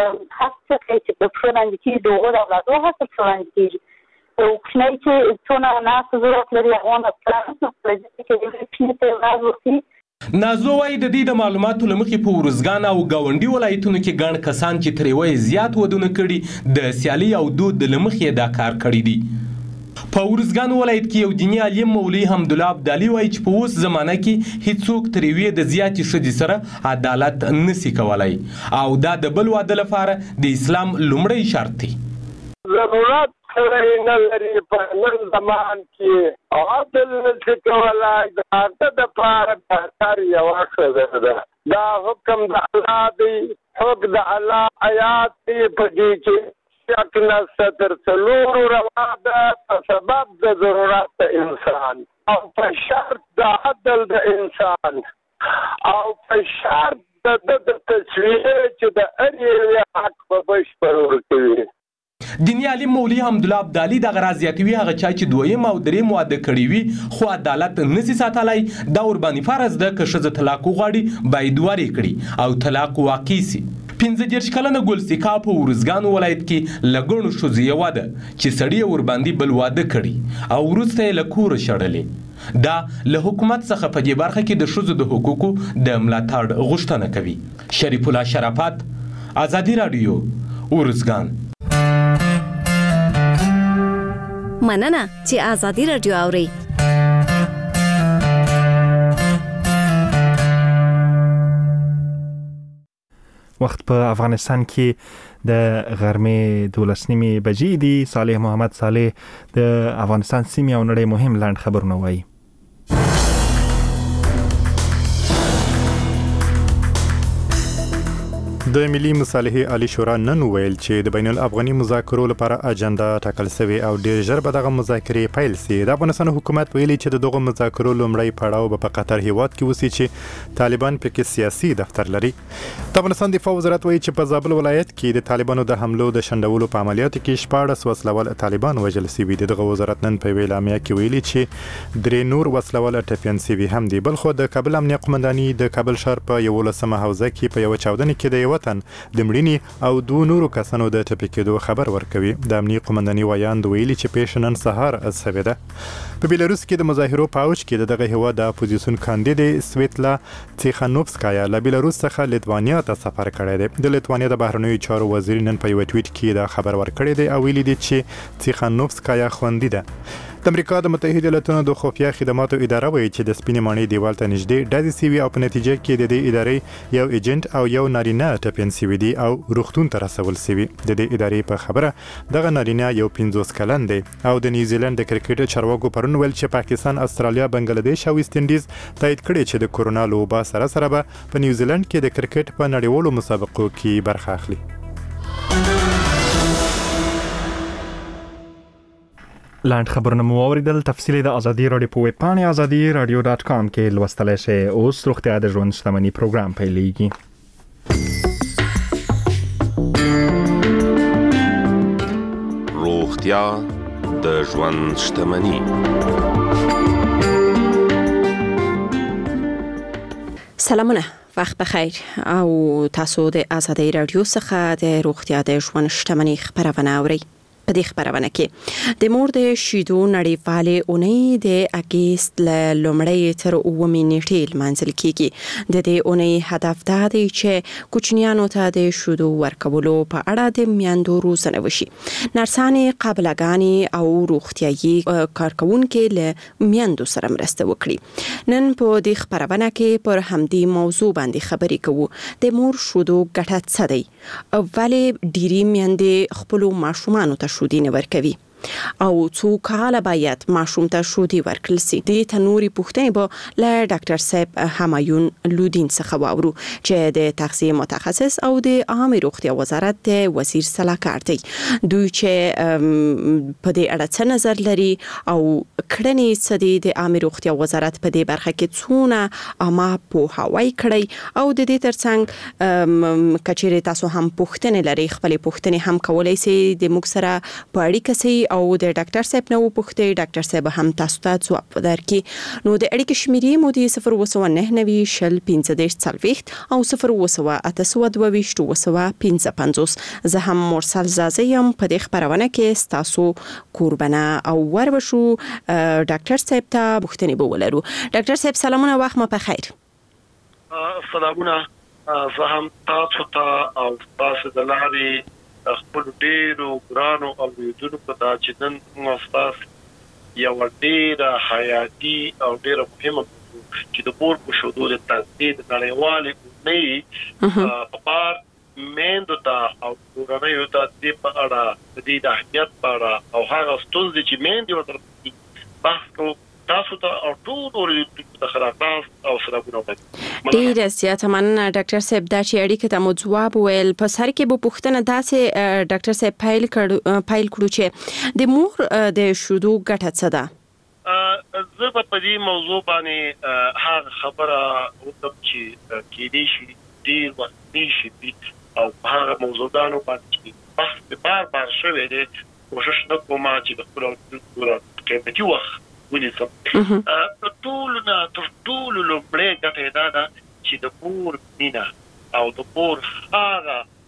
Speaker 17: حق څه کوي چې په پښو لاندې کېږي د هغو د اولادو حق په پښو لاندې کېږي یو کوچنی چې څونه ناسته ضرورت لري هغه نه پلار نشي کولی چې د کوچني ته لاس ورکړي.
Speaker 15: نازو وایي د دې د معلوماتو له مخې په ارزګان او ګاونډي ولایتونو کې ګڼ کسان چې تر یوه زیات ودونه کړي د سیالي او دود له مخې دا کار کړی دي. په ارزګان ولایت کې یو دیني عالم مولوي حمدالله ابدالي وایي چې په اوس زمانه کې هیڅوک تر یوې د زیاتې ښځې سره عدالت نسي کولی او دا د بل واده لپاره د اسلام لومړی شرط دی.
Speaker 18: ضرورت سړی نه لري په نن زمان کې عدل نشي کولی د هغه دپاره بهتر یوه ښځه ده. دا حکم د الله دی حکم د الله آیات دی په دې کې شک نشته تر څلورو روا ده په سبب د ضرورت د انسان او په شرط د عدل د انسان او په شرط د ده د تصویر چې د هر یوې حق په بشپړ ورکوي.
Speaker 15: دیني عالم مولوي حمدالله ابدالي دغه راز زیاتوي هغه چا چې دویم او درېیم واده کړي وي خو عدالت نسي ساتلی دا ورباندې فرض ده که ښځه طلاق وغواړي باید ورې کړي او طلاق واقع سي. پنځه دېرش کلنه ګلسیکا په ورزګان ولایت کې له ګڼو ښځو یوه ده چې سړي یې ورباندې بل واده کړي او وروسته یې له کوره شړلې. دا له حکومت څخه په دې برخه کې د ښځو د حقوقو د ملاتړ غوښتنه کوي. شریف الله شرافت، ازادي راډیو، ورزګان.
Speaker 19: مننه چې ازادي راډیو اورئ.
Speaker 2: وخت په افغانستان کې د غرمې دولس نیمې بجې دي. صالح محمد صالح د افغانستان سیمې او نړۍ مهم لاند خبرونه وایي.
Speaker 3: د ملي مصالحې عالی شورا نن ویل چې د بین الافغاني مذاکرو لپاره اجنډا ټاکل شوی او ډیر ژر به دغه مذاکرې پیل شي. د افغانستان حکومت ویلي چې دغه مذاکرو لومړی پړاو به په قطر هیواد کې وسی چې طالبان پکې سیاسي دفتر لري. د افغانستان دفاع وزارت وایي چې په زابل ولایت کې د طالبانو د حملو د شندولو په عملیاتو کې شپاړس وسلوال طالبان وژل شوي دي. دغه وزارت نن په اعلامیه کې ویلي چې درې نور وسلوال ټپیان شوي هم دي. بل خو د کابل امنیه قومنداني د کابل ښار په یولسمه حوزه کې په یو چاودنه کې د یو تن د مړینې او دوه نورو کسانو د ټپي کېدو خبر ورکوي. د امنیه قومنداني وایاند ویلي چې پیښه نن سهار شوې ده. په بیلاروس کې د مظاهرو په اوج کې دغه هیواد د اپوزیسیون کاندید سویتلا تیخانوفسکایا له بیلاروس څخه لیتوانیا ته سفر کړی دی. د لیتوانیا د بهرنیو چارو وزیر نن په یو ټویټ کې دا خبر ورکړی دی او ویلي دی چې تیخانوفسکایا خوندي ده. د امریکا د متحده ایالاتو د خفیه خدماتو اداره وایي چې د سپینې ماڼۍ دیوال ته نږدې ډزې شوي او په نتیجه کې د دې ادارې یو ایجنټ او یو نارینه ټپیان شوي دي او روغتون ته رسول شوي. د دې ادارې په خبره دغه نارینه یو پنځوس کلن دی او د نیوزیلند د کرکټ چارواکو پرون ویل چې پاکستان، استرالیا، بنگلاديش او ویسټ انډیز تایید کړي چې د کورونا لوبه سره سره به په نیوزیلند کې د کرکټ په نړیوالو مسابقو کې برخه اخلي.
Speaker 2: لاند خبرونه مو اوریدل. تفصیل د ازادي راډیو په ویب پاڼه ازادي راډیو ډاټ کام کې لوستلای شئ. اوس روغتیا د ژوند شتمنۍ پروګرام پیلېږي.
Speaker 20: روغتیا د ژوند شتمنۍ.
Speaker 21: سلامونه، وخت بخیر او تاسو د ازادي راډیو څخه د روغتیا د ژوند شتمنۍ خبرونه اورئ. په دې خبرونه کې د مور د شیدو نړیوالې اونۍ د اګست ل لومړۍ تر اوومې نیټې لمانځل کیږي. د دې اونۍ هدف دا دی چې کوچنیانو ته د شیدو ورکولو په اړه د میندو روزنه وشي. نرسانې، قابلګانې او روغتیايي کارکونکي له میندو سره مرسته وکړي. نن په دې خبرونه کې پر همدې موضوع باندې خبرې کوو. د مور شیدو ګټه څه دی؟ ولې ډېری میندې خپل ماشومانو ته شودي نه ورکوي او څو کاله باید ماشوم ته شودي ورکړل شي؟ د تنوري پوښتنې به له ډاکټر صاحب همایون لودین څخه واورو چې د تغذیه متخصص او د عامه روغتیا وزارت د وزیر صلاحکار دی. دوی چې په دې اړه څه نظر لري او کړنې څه دي د عامه روغتیا وزارت په دې برخه کې څونه عامه پوهاوی کړی او د دې ترڅنګ کچېرې تاسو هم پوښتنې لري خپل پوښتنې هم کولای شئ د موږ سره په اړیکه سي او د ډاکټر صاحب نو پوښتې ډاکټر صاحب هم تاسو ته ځواب درکړي. نو د اړیکې شمیرې مو د صفر اووه نهه نوي شل پنځه دېرش څلوېښت او صفر اووه اته سوه دوه ویشت اووه پنځه پنځوس. زه هم مرسل زازه یم په دې خبرونه کې ستاسو قربانه او وربشو ډاکټر صاحب ته پوښتنې به ولرو. ډاکټر صاحب سلامونه، وخت مو په خیر.
Speaker 22: سلامونه، زه هم تاسو ته او تاسو د لارې خپل ډیرو ګرانو اوریدونکو ته چې نن موږ یو ډیره حیاتي او ډیره مهمه چې د مور په شیدو د تغذیې د نړیوالې اونۍ په اړه میندو ته او کورنیو ته د په اړه د دې د اهمیت په اړه او هغه ستونزې چې میندې ورته بحث کوو تاسو ته او ټول اوریدونکو ته خلاص او سلامونه وایم.
Speaker 21: ډیره زیاته مننه ډاکټر صاحب دا چې اړیکه ته مو ځواب ویل. په سر کې به پوښتنه داسې ډاکټر صاحب پیل کړو پیل کړو چې د مور د شیدو ګټه څه ده؟
Speaker 22: زه په دې موضوع باندې هغه خبره وکم چې کې دې شي ډیر وخت نشي او هغه موضوعاتو باندې بحث به بار بار شوی دی. کوشش وکوم چې د خپل ټول قیمتي وخت ونیسم. په ټول نه تر ټول لومړی ګټه دا ده چې د مور مینه او د مور هغه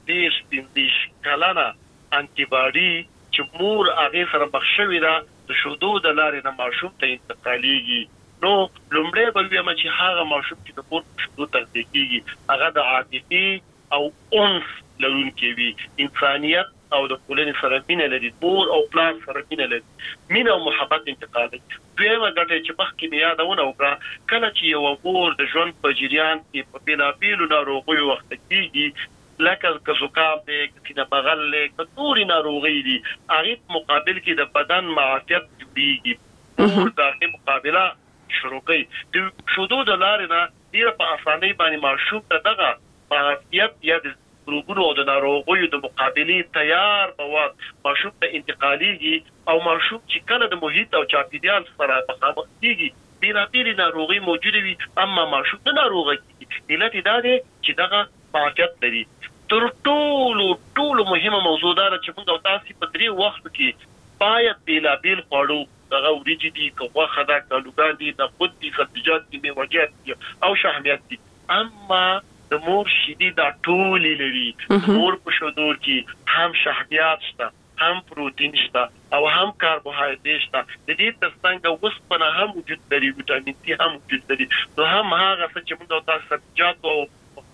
Speaker 22: دیش پنځه کلنه انټي باډي چې مور هغه سره مخشوي دا د شودو د لارې نه ماشوم ته انتقاليږي. نو لومړی به ویل چې هغه ماشوم چې د مور شودو ته کېږي هغه د عاطفي او انس لرونکي وي، انسانيت او د ټولنې سره مینه لري، مور او پلار سره مینه لري، مینه او محبت انتقالي. دویمه ګټه چې مخکې مې یادونه وکړه، کله چې یو مور د ژوند په جریان کې په بېلابېلو ناروغیو وخت کېږي، لکه که زکام دی، که سینه بغل دی، که نورې ناروغۍ دي، هغې په مقابل کې د بدن معافیت جوړېږي، مور د هغې مقابله شروع کوي. د شودو د لارې نه ډېره په اسانۍ باندې ماشوم ته دغه معافیت یا د روغونو او د ناروغیو د مقابلې تیار مواد ماشوم ته انتقاليږي، او ماشوم چې کله د محیط او چاپیریال سره مخامخ کېږي بېلابېلې ناروغۍ موجوده وي، اما ماشوم نه ناروغه کېږي. علت یې دا دی چې دغه معافیت لري. تر ټولو ټولو مهمه موضوع دا ده چې موږ او تاسې په درې وختو کې باید بېلابېل خواړو، دغه وریجې دي، که غوښه ده، که الوګان دي، نخود دي، سبزیجات دي، میوه‌جات دي او شحمیات دي، اما د مور شیدې دا ټولې لري. د مور په شودو کې هم شحمیات شته، هم پروتین شته او هم کاربوهایډریټ شته. د دې ترڅنګ اوسپنه هم وجود لري، ویټامین سي هم وجود لري. نو هم هغه څه چې موږ او تاسو سبزیجات او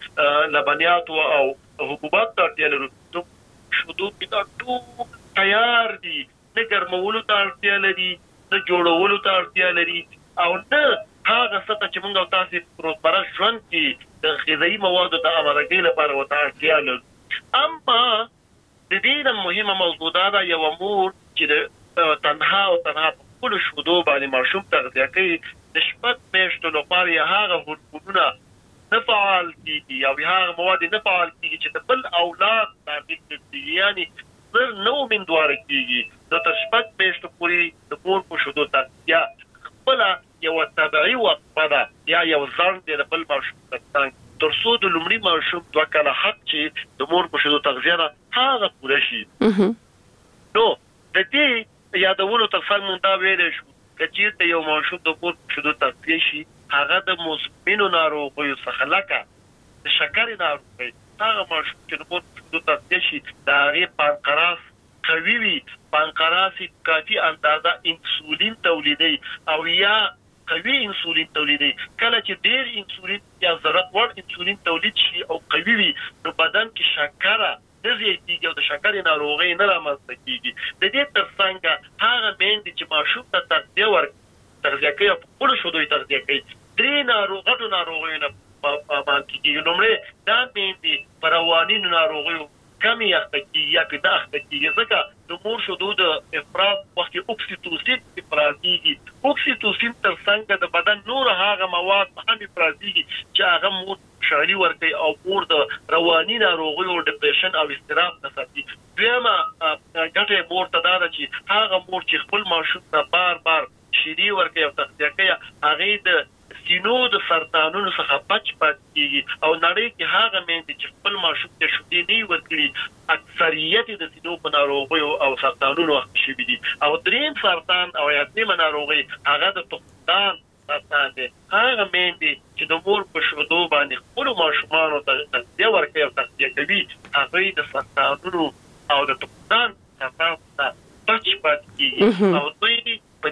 Speaker 22: لبنیات او حبوبات ته اړتیا لرو، نو شودو کې دا ټول تیار دي. نه ګرمولو ته اړتیا لري، نه جوړولو ته اړتیا لري، او نه هغه څه ته چې موږ او تاسو په روزمره ژوند کې د غذایي موادو د امرګۍ لپاره ورته اړتیا لرو. اما د دې نه مهمه موضوع دا ده، یو مور چې د تنها او تنها په خپلو شودو باندې ماشوم تغذیه کوي، د شپږ میاشتو لپاره یې هغه هورمونونه نه فعال کېږي او هغه مواد نه فعال کېږي چې د بل اولاد لامل ګرځي، یعنې زر نه امیندواره کېږي. نو تر شپږ میاشتو پورې د مور په شودو تغذیه خپله یوه طبیعي وقفه ده یا یو ځنډ دی د بل ماشوم تر څنګ، تر څو د لومړي ماشوم دوه کاله حق چې د مور په شودو تغذیه ده هغه پوره شي. نو د دې یادولو تر څنګ موږ دا ویلی شو که چېرته یو ماشوم د مور په شودو تغذیه شي، هغه د مزمنو ناروغیو څخه لکه د شکرې ناروغۍ، هغه ماشوم چې د مور په شودو تغذیه شي د هغې پانقراس قوي وي، پانقراس کافي اندازه انسولین تولیدوي او یا قوي انسولین تولیدوي. کله چې ډېر انسولین یا ضرورت وړ انسولین تولید شي او قوي وي، نو بدن کې شکره نه زیاتېږي او د شکرې ناروغۍ نه رامنځته کېږي. د دې تر څنګ هغه میندې چې ماشوم ته تغذیه ورکوي، تغذیه کوي او په خپلو شودو یې تغذیه کوي، درې ناروغ غټو ناروغیو نه پامان کېږي. لومړی دا میندې په روانینو ناروغیو کمې اخته کېږي یا پیدا اخته کېږي، ځکه د مور شودو د افراز وخت کې اکسیټوسین افرازېږي. اکسیټوسین تر څنګ د بدن نور هغه مواد هم افرازېږي چې هغه مور خوشحالي ورکوي او مور د رواني ناروغیو ډپریشن او اضطراب نه ساتي. دویمه ګټه مور ته دا ده چې هغه مور چې خپل ماشوم ته بار بار شیدې ورکوي او تغذیه کوي، هغې د سینو د سرطانونو څخه بچ پاتې کېږي. او نړۍ کې هغه میندې چې خپل ماشوم ته شیدې نه وي ورکړي، اکثریت د سینو په ناروغیو او سرطانونو اخته شوي دي. او درېیم سرطان او یا درېیمه ناروغي هغه د تخمدان سرطان دی. هغه میندې چې د مور په شودو باندې خپلو ماشومانو ته تغذیه ورکوي او تغذیه کوي، هغوی د سرطانونو او د تخمدان سرطان څخه بچ پاتې کېږي او دوی په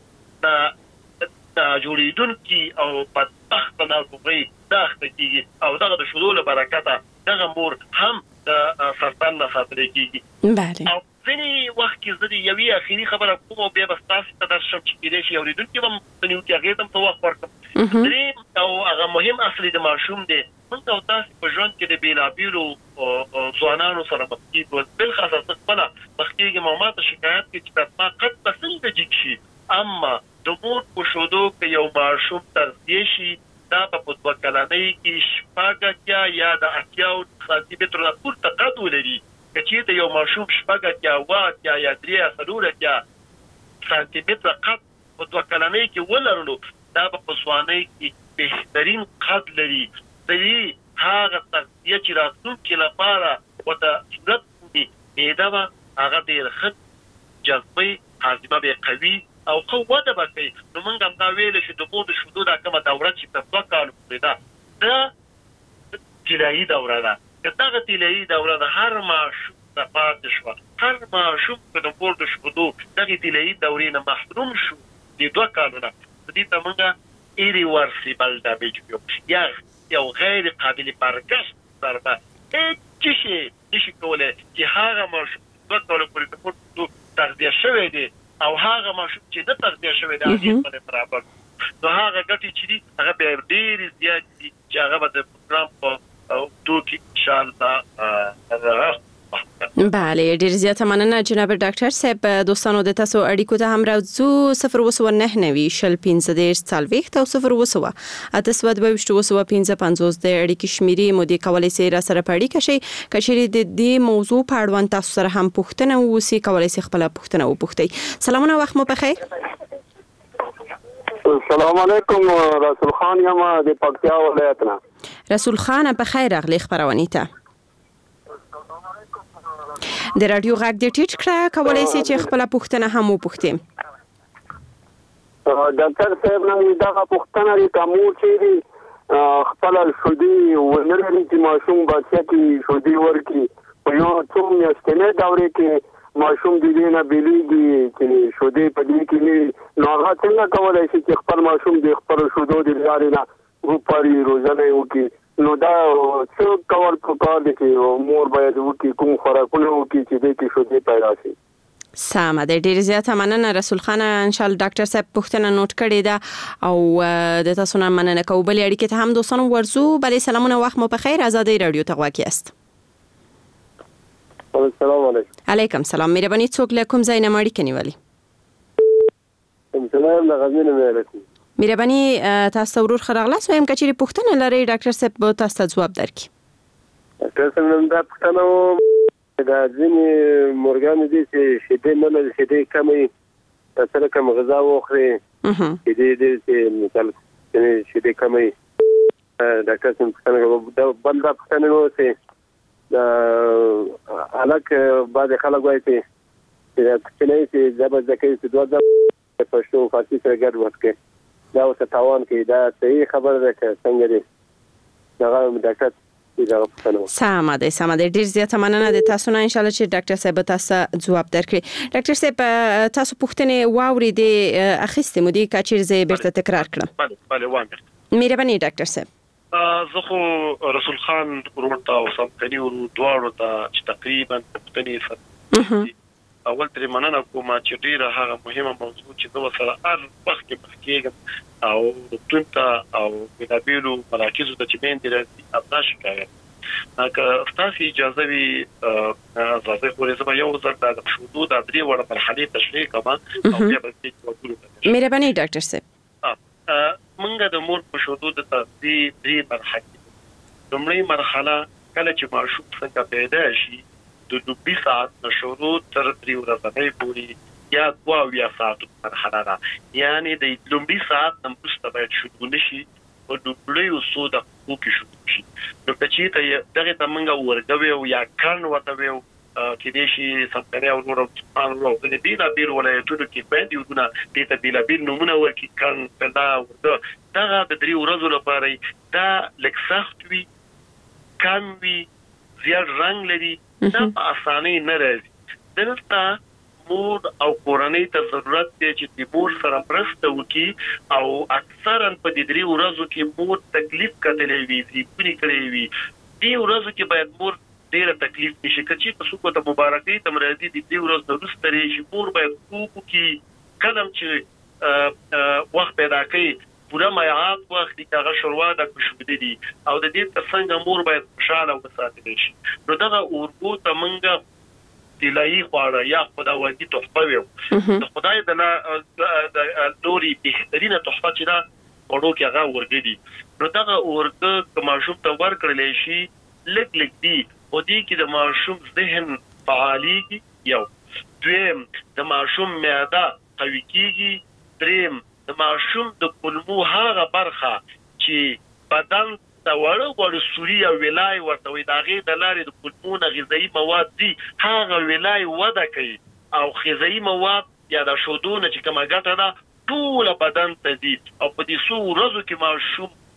Speaker 22: دې د جوړېدونکي او بدبخته ناروغۍ نه اخته کېږي او دغه د شودو له برکته دغه مور هم د سرطان نه ساتلی کېږي. او ځینې وخت کې زه د یوې اخري خبره کوم او بیا به ستاسې ته درشم چې کېدای شي اورېدونکي به م په نیو کې هغې ته م څه وخت ورکړم. درېیم او هغه مهم اصل د ماشوم دی، موږ او تاسې په ژوند کې د بېلابېلو ځوانانو سره مخ کېږو، بلخاصه زه خپله مخ کېږم او ما ته شکایت کوي چې زما قد به څنګه جګ شي. اما د مور په شودو که یو ماشوم تغذیه شي، دا به په دوه کلنۍ کې شپږ اتیا یا د اتیاو سانتي مترو نه پورته قد ولري. که چېرته یو ماشوم شپږ اتیا، اوه اتیا یا درې یا څلور اتیا سانتي متره قد په دوه کلنۍ کې ولرلو، دا به په ځوانۍ کې بهترین قد لري. د دې هغه تغذیه چې راتلونکي لپاره ورته صورت مومي، معده به هغه ډېر ښه جذبوي، هاضمه به یې قوي او ښه وده به کوي. نو موږ هم دا ویلی شو د مور د شودو دا کومه دوره چې په دوه کالو پورې ده، دا طلایي دوره ده. دغه طلایي دوره د هر ماشوم د پاتې شو، هر ماشوم په د پورته شو دغه طلایي دورې نه محروم شو د دوه کالونه، دې ته موږ ایریورسیبل ډیمیج ویو، یا یو غیر قابل برگشت ضربه. هیڅ شي نشي کولای چې هغه ماشوم دوه کاله پورې د پورته تغذیه شوی دی او هغه ماشوم چې د تغذیه شوی دی هغه په برابر، نو هغه ګټې چې دي هغه به ډېرې زیات دي چې هغه به د پروګرام په توګه ان شاء الله.
Speaker 21: بله، ډیر زیاته مننه جناب ډاکټر صاحب. دوستانو د تاسو اړیکو ته هم راځو صفر وسو نه نوي شل پنځه دیرش څلوېښت او صفر وسو اته سوه دوه ویشت وسو پنځه پنځوس د اړیکې شمیرې مو د کولای سي را سره پړی کشي کچېری د دې موضوع په اړوند تاسو سره هم پوښتنه وسی کولای سي خپل پوښتنه وپوښتئ. سلامونه، وخت مو بخیر.
Speaker 18: السلام علیکم، رسول خان یم د پکتیا ولایت نه.
Speaker 21: رسول خان په خیر راغلی خبرونه ته. د رادیو غږ د ټیټ کړه، کولای سي چې خپل پوښتنه هم وپوښتئ.
Speaker 18: ډاکټر صاحب نن دا پوښتنه لري کوم چې خپل شودي ولري چې ماشوم بچی کې شودي ورکی په یو څو میاشتې دورې کې ماشوم د دې نه بیلیږي چې شودي په دې کې نه ناغه څنګه کولای شي چې خپل ماشوم د خپل شودو د لارې نه وپاري روزنه وکړي، نو دا څه کول پکار دي چې مور باید وکړي، کوم خوراکونه وکړي چې دې کې شودي پیدا شي؟
Speaker 21: سمه ده، ډیر زیاته مننه رسول خان. ان شاء الله ډاکټر صاحب پوښتنه نوٹ کړې ده او د تاسو نه مننه کوم. بل اړیکې ته هم دوستانو ورزو. بله، سلامونه، وخت مو بخیر. آزادۍ رادیو ته غواړئ است.
Speaker 18: السلام علیکم.
Speaker 21: علیکم سلام. مهرباني څوک له کوم ځای نه اړیکه نیولې؟
Speaker 18: سلام لغزنه مهرباني.
Speaker 21: مهرباني تاسو ورور خراغلاس وایم کچېری پوښتنه لري ډاکټر صاحب به تاسو جواب درکړي.
Speaker 18: ډاکټر صاحب نن دا پوښتنه دا ځینې مورګان دي چې شیدې نه لري، شیدې کمې تاسو کوم غذا وخوري شیدې دې چې مثال شیدې کمې. ډاکټر صاحب پوښتنه دا بل دا پوښتنه نو چې دا الک بعد خلک وایي چې چې نه چې زبر ځکه چې دوه ځله پښتو فارسی سره ګډ وکړي دا اوس تاوان کوي، دا صحیح خبره ده که څنګه دی؟ دا ډاکټر
Speaker 21: سمه ده سمه ده ډیر زیاته مننه د تاسو نه. ان شاء الله چې ډاکټر صاحب تاسو جواب درکړي. ډاکټر صاحب تاسو پوښتنه واوري د اخیسته مو دي کچیر زه بیرته تکرار کړم.
Speaker 22: بله بله وامر.
Speaker 21: مهرباني ډاکټر صاحب.
Speaker 22: زه خو رسول خان ورته او سمکني ورو دواړو ته چې تقریبا پوښتنې فر اول تر مننه کوم چې ډیره هغه مهمه موضوع چې زه سره هر وخت کې مخکېږم او روغتون ته او بېلابېلو مراکزو ته چې میندې راځي ابنا شکایت که ستاسو اجازه وي زه خو زه به یو ځل د شودو د درې وړه مرحلې تشریح کوم او بیا به تاسو
Speaker 21: مهرباني ډاکټر صاحب.
Speaker 22: منګه د مور په شودو د تغذیې درې مرحلې. لومړی مرحله کله چې ماشوم څنګه پیدا شي د دوه ساعت نشورو تر درې ورځې پورې یا دوه یا ساعت مرحله ده، یعنی د لومړي ساعت نه وروسته باید شودو نشي او دوبلې وسو د کوکي شودو شي. نو چې ته دغه تمنګ ورګوي او یا کان وتوي کې دې شي سمپریا او نور سبحان الله د دې لا بیر ولایتونو کې باندې ودونه دې ته بلا بیر نمونه ورکی کان پیدا ورته دا د درې ورځو لپاره دا لک سخت وي کم وي زیات رنگ لري دا په اسانۍ نه راځي. دلته مور او کورنۍ ته ضرورت دی چې د مور سره مرسته وکړي او اکثرا په دې درې ورځو کې مور تکلیف کتلې وي زیپونی کړې وي. دې ورځو کې باید مور ډېر تکلیف نشي کچې په څوک ته مبارکي تمرادي د دې ورځو وروسته لري مور باید کوو کې کلم چې وخت پیدا کوي پورا میعاد وخت کې هغه شروع د کوشبدي دي او د دې څنګه مور باید خوشاله وساتل شي. نو دا اورګو ته منګه طلایي خواړه یا خداوندي تحفه وي د خدای د لوري بهترینه تحفه چې دا وړو کې هغه ورګدي. نو دا اورګ که ماشوم ته ورکړل شي لګ لګ دي او دې کې د ماشوم ذهن فعاليږي، یو دویم د ماشوم معده قوي کیږي، دریم د ماشوم د کولمو هغه برخه چې بدن ته وړو وړو سوري او ویلای ورته وي داغه د لارې د کولمو غذایی مواد دي هغه ویلای وده کوي او غذایی مواد یا د شودونه چې کومه ګټه ده ټول بدن ته دي او په دې څو ورځو کې ماشوم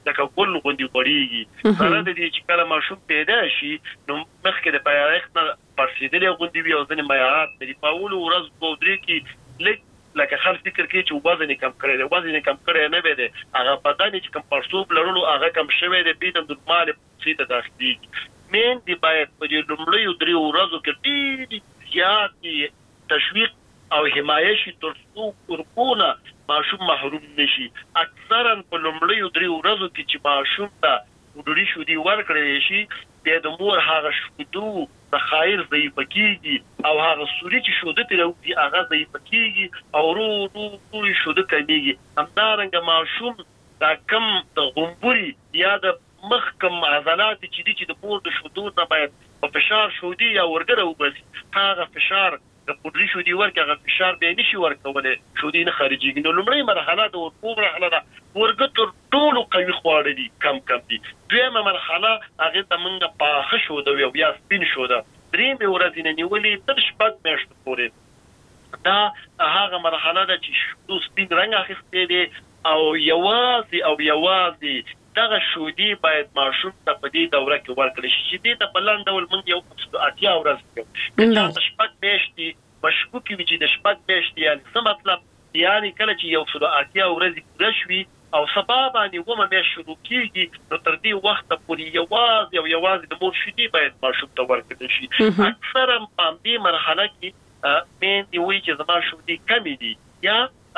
Speaker 22: لکه ګل غوندي غوړيږي سره د دې چې کله ماشوم پیدا شي نو مخکې د پیدایښت نه پرسیدلې غوندي وي او ځنې معیارات لري په اول ورځ په درې کې لږ لکه خلک فکر کوي چې وزن کم کړی دی وزن کم کړی نه وي دی هغه بدن چې کم پرسوب لرلو هغه کم شوی دی په د نورمال سیته داخلي مين دی باید په دې لومړی درې ورځو کې ډېر زیات تشویق او حمایه شي تر څو ورکونه ماشوم محروم نشي اکثرا په لومړی درې ورځو کې چې ماشوم ته وډوري شو دی ورکړی شي د مور هغه شودو د خیر ضعیف کیږي او هغه سوري چې شوده تر او هغه ضعیف کیږي او رو رو رو شوده کیږي همدارنګه ماشوم دا کم د غومبوري یا د مخ کم عضلات چې دي چې د مور د شودو نه باید په فشار شودي یا ورګره وبسي هغه فشار د پودري شودي ورکه هغه فشار به نشي ورکوله شودي نه خارجيږي نو لومړی مرحله د ورکو مرحله ده ورګه تر ټولو قوي خواړه دي کم کم دي دویمه مرحله هغه ته موږ پاخه شو دا بیا سپین شو دا درېمه ورځ نه نیولې تر شپږ میاشتې پورې دا هغه مرحله ده چې شودو سپین رنګ اخیستې دي او یوازې او یوازې دغه شودي باید ماشوم ته په دې دوره کې ورکړل شي چې دې ته په لاندې ول موږ یو اتیا ورځ کوو دا شپږ میاشتې مشکوک وي چې د شپږ میاشتې یعنی څه مطلب یعنی کله چې یو څو اتیا ورځې پوره شوي او سبا باندې ومه بیا شروع کیږي نو تر دې وخته پورې یوازې او یوازې د مور شودي باید ماشوم ته ورکړل شي اکثرا په دې مرحله کې مين دی وایي چې زما شودي کمې دي یا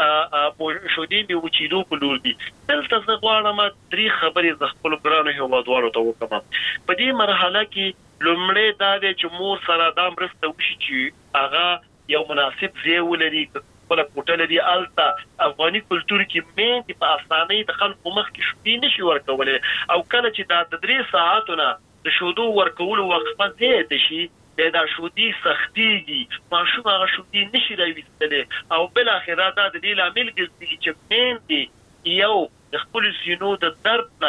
Speaker 22: ا شودي می وچیدو په لور دي دلته زه غواړم درې خبرې ز خپل ګرانو هیوادوالو ته وکم په دې مرحله کې لومړی دا دی چې مور سره دا مرسته وشي چې هغه یو مناسب ځای ولري خپل کوټه لري الته افغاني کلچر کې مين دی په اسانۍ د خلکو مخ کې شودي نشي ورکولای او کله چې دا د درې ساعتونو د شودو ورکولو وقفه زیات شي دا شودي سختيږي ماشوم هغه شودي نشي راوستل او بل اخره دا د دې لامل ګرځي چې مين دی یو د خپل سینو د درد نه